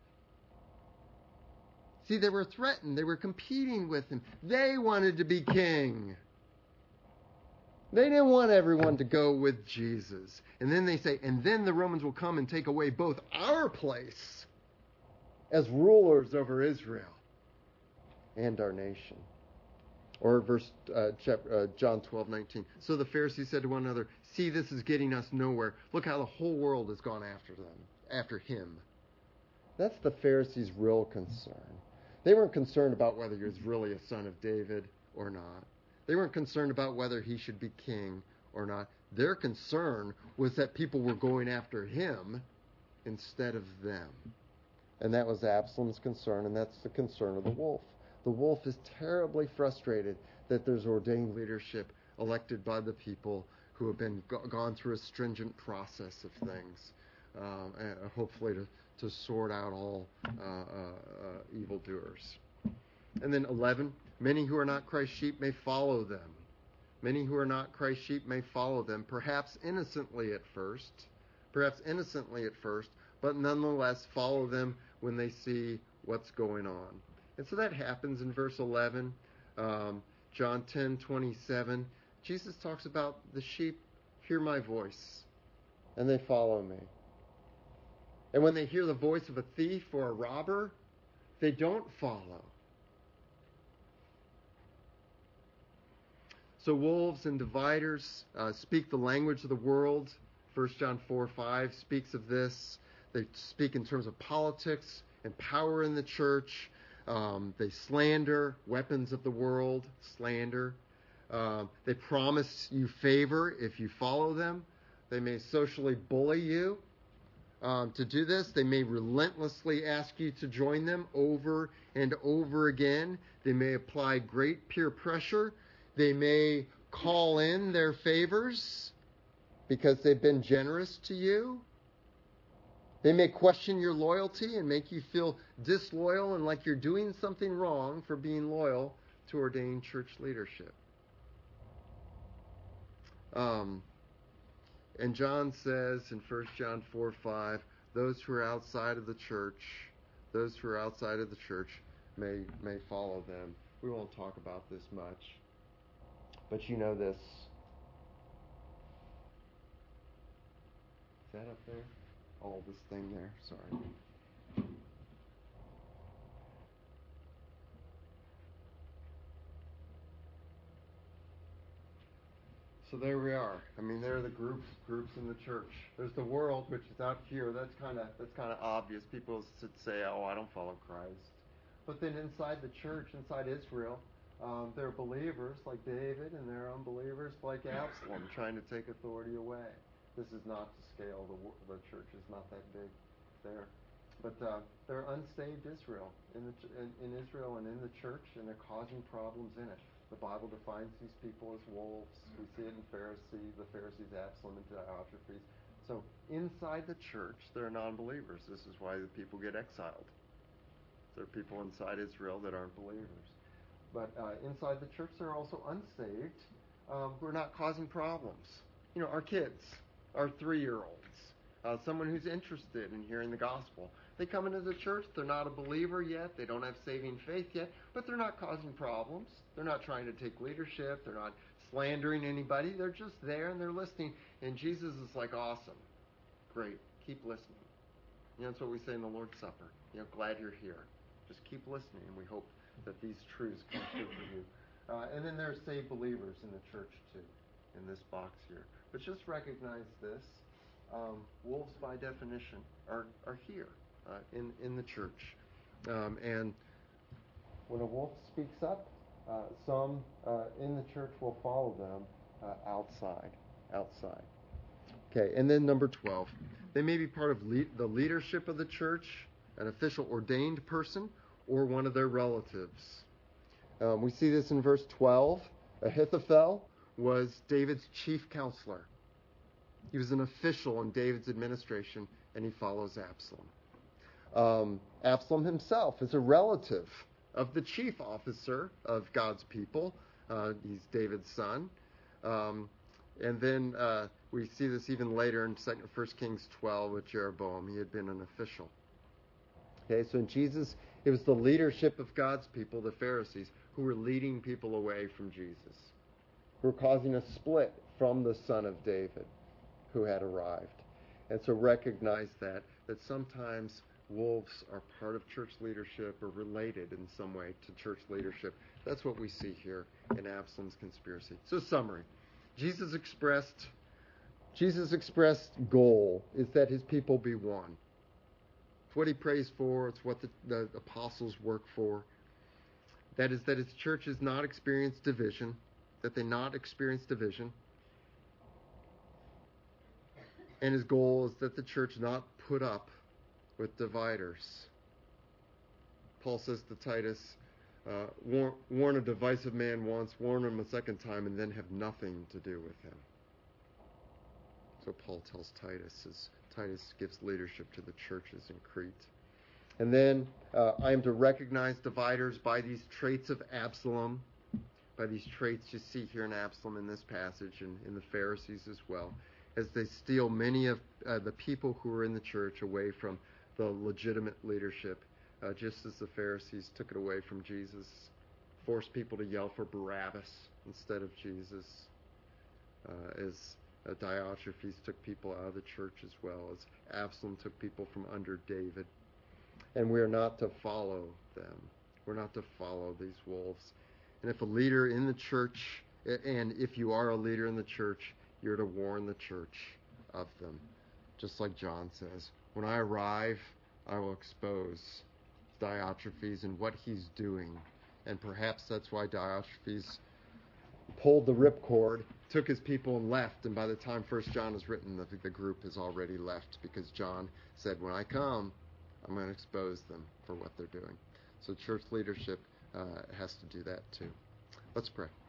See, they were threatened. They were competing with him. They wanted to be king. They didn't want everyone to go with Jesus. And then they say, and then the Romans will come and take away both our place as rulers over Israel and our nation. Or verse uh, chapter, uh, John twelve nineteen. So the Pharisees said to one another, see, this is getting us nowhere. Look how the whole world has gone after them, after him. That's the Pharisees' real concern. They weren't concerned about whether he was really a son of David or not. They weren't concerned about whether he should be king or not. Their concern was that people were going after him instead of them. And that was Absalom's concern, and that's the concern of the wolf. The wolf is terribly frustrated that there's ordained leadership elected by the people who have been go- gone through a stringent process of things, um, and hopefully to, to sort out all uh, uh, uh, evildoers. And then eleven, many who are not Christ's sheep may follow them. Many who are not Christ's sheep may follow them, perhaps innocently at first, perhaps innocently at first, but nonetheless follow them when they see what's going on. And so that happens in verse eleven, um, John ten twenty-seven. Jesus talks about the sheep hear my voice, and they follow me. And when they hear the voice of a thief or a robber, they don't follow. So wolves and dividers uh, speak the language of the world. First John four five speaks of this. They speak in terms of politics and power in the church. Um, they slander weapons of the world, slander. Um, they promise you favor if you follow them. They may socially bully you. um, to do this. They may relentlessly ask you to join them over and over again. They may apply great peer pressure. They may call in their favors because they've been generous to you. They may question your loyalty and make you feel disloyal and like you're doing something wrong for being loyal to ordained church leadership. Um, and John says in First John four five, those who are outside of the church, those who are outside of the church may may follow them. We won't talk about this much, but you know this. Is that up there? All this thing there. Sorry. So there we are. I mean, there are the groups, groups in the church. There's the world, which is out here. That's kind of that's kind of obvious. People should say, "Oh, I don't follow Christ." But then inside the church, inside Israel, um, there are believers like David, and there are unbelievers like Absalom trying to take authority away. This is not to scale. The the church is not that big there. But uh, there are unsaved Israel in, the, in, in Israel and in the church, and they're causing problems in it. The Bible defines these people as wolves. We see it in Pharisee, the Pharisees, Absalom, and Diotrephes. So inside the church, there are non-believers. This is why the people get exiled. There are people inside Israel that aren't believers. But uh, inside the church, there are also unsaved um, who are not causing problems. You know, our kids, our three-year-olds, uh, someone who's interested in hearing the gospel. They come into the church, they're not a believer yet, they don't have saving faith yet, but they're not causing problems. They're not trying to take leadership, they're not slandering anybody, they're just there and they're listening. And Jesus is like, awesome, great, keep listening. You know, that's what we say in the Lord's Supper. You know, glad you're here. Just keep listening, and we hope that these truths come true for you. Uh, and then there are saved believers in the church, too, in this box here. But just recognize this. Um, wolves, by definition, are, are here uh, in, in the church. Um, and when a wolf speaks up, uh, some uh, in the church will follow them uh, outside. Outside. Okay, and then number twelve. They may be part of le- the leadership of the church, an official ordained person, or one of their relatives. Um, we see this in verse twelve. Ahithophel was David's chief counselor. He was an official in David's administration, and he follows Absalom. Um, Absalom himself is a relative of the chief officer of God's people. Uh, he's David's son. Um, and then uh, we see this even later in First Kings twelve with Jeroboam. He had been an official. Okay, so in Jesus, it was the leadership of God's people, the Pharisees, who were leading people away from Jesus, who were causing a split from the son of David who had arrived. And so recognize that, that sometimes wolves are part of church leadership or related in some way to church leadership. That's what we see here in Absalom's conspiracy. So summary. Jesus expressed, Jesus' expressed goal is that his people be one. It's what he prays for. It's what the, the apostles work for. That is that his churches not experience division, that they not experience division. And his goal is that the church not put up with dividers. Paul says to Titus, uh, warn, warn a divisive man once, warn him a second time, and then have nothing to do with him. So Paul tells Titus as Titus gives leadership to the churches in Crete. And then uh, I am to recognize dividers by these traits of Absalom, by these traits you see here in Absalom in this passage and in the Pharisees as well, as they steal many of uh, the people who are in the church away from the legitimate leadership, uh, just as the Pharisees took it away from Jesus, forced people to yell for Barabbas instead of Jesus, uh, as uh, Diotrephes took people out of the church as well, as Absalom took people from under David. And we are not to follow them. We're not to follow these wolves. And if a leader in the church, and if you are a leader in the church, you're to warn the church of them. Just like John says, when I arrive, I will expose Diotrephes and what he's doing. And perhaps that's why Diotrephes pulled the ripcord took his people and left, and by the time First John is written, the, the group has already left because John said, when I come, I'm going to expose them for what they're doing. So church leadership uh, has to do that too. Let's pray.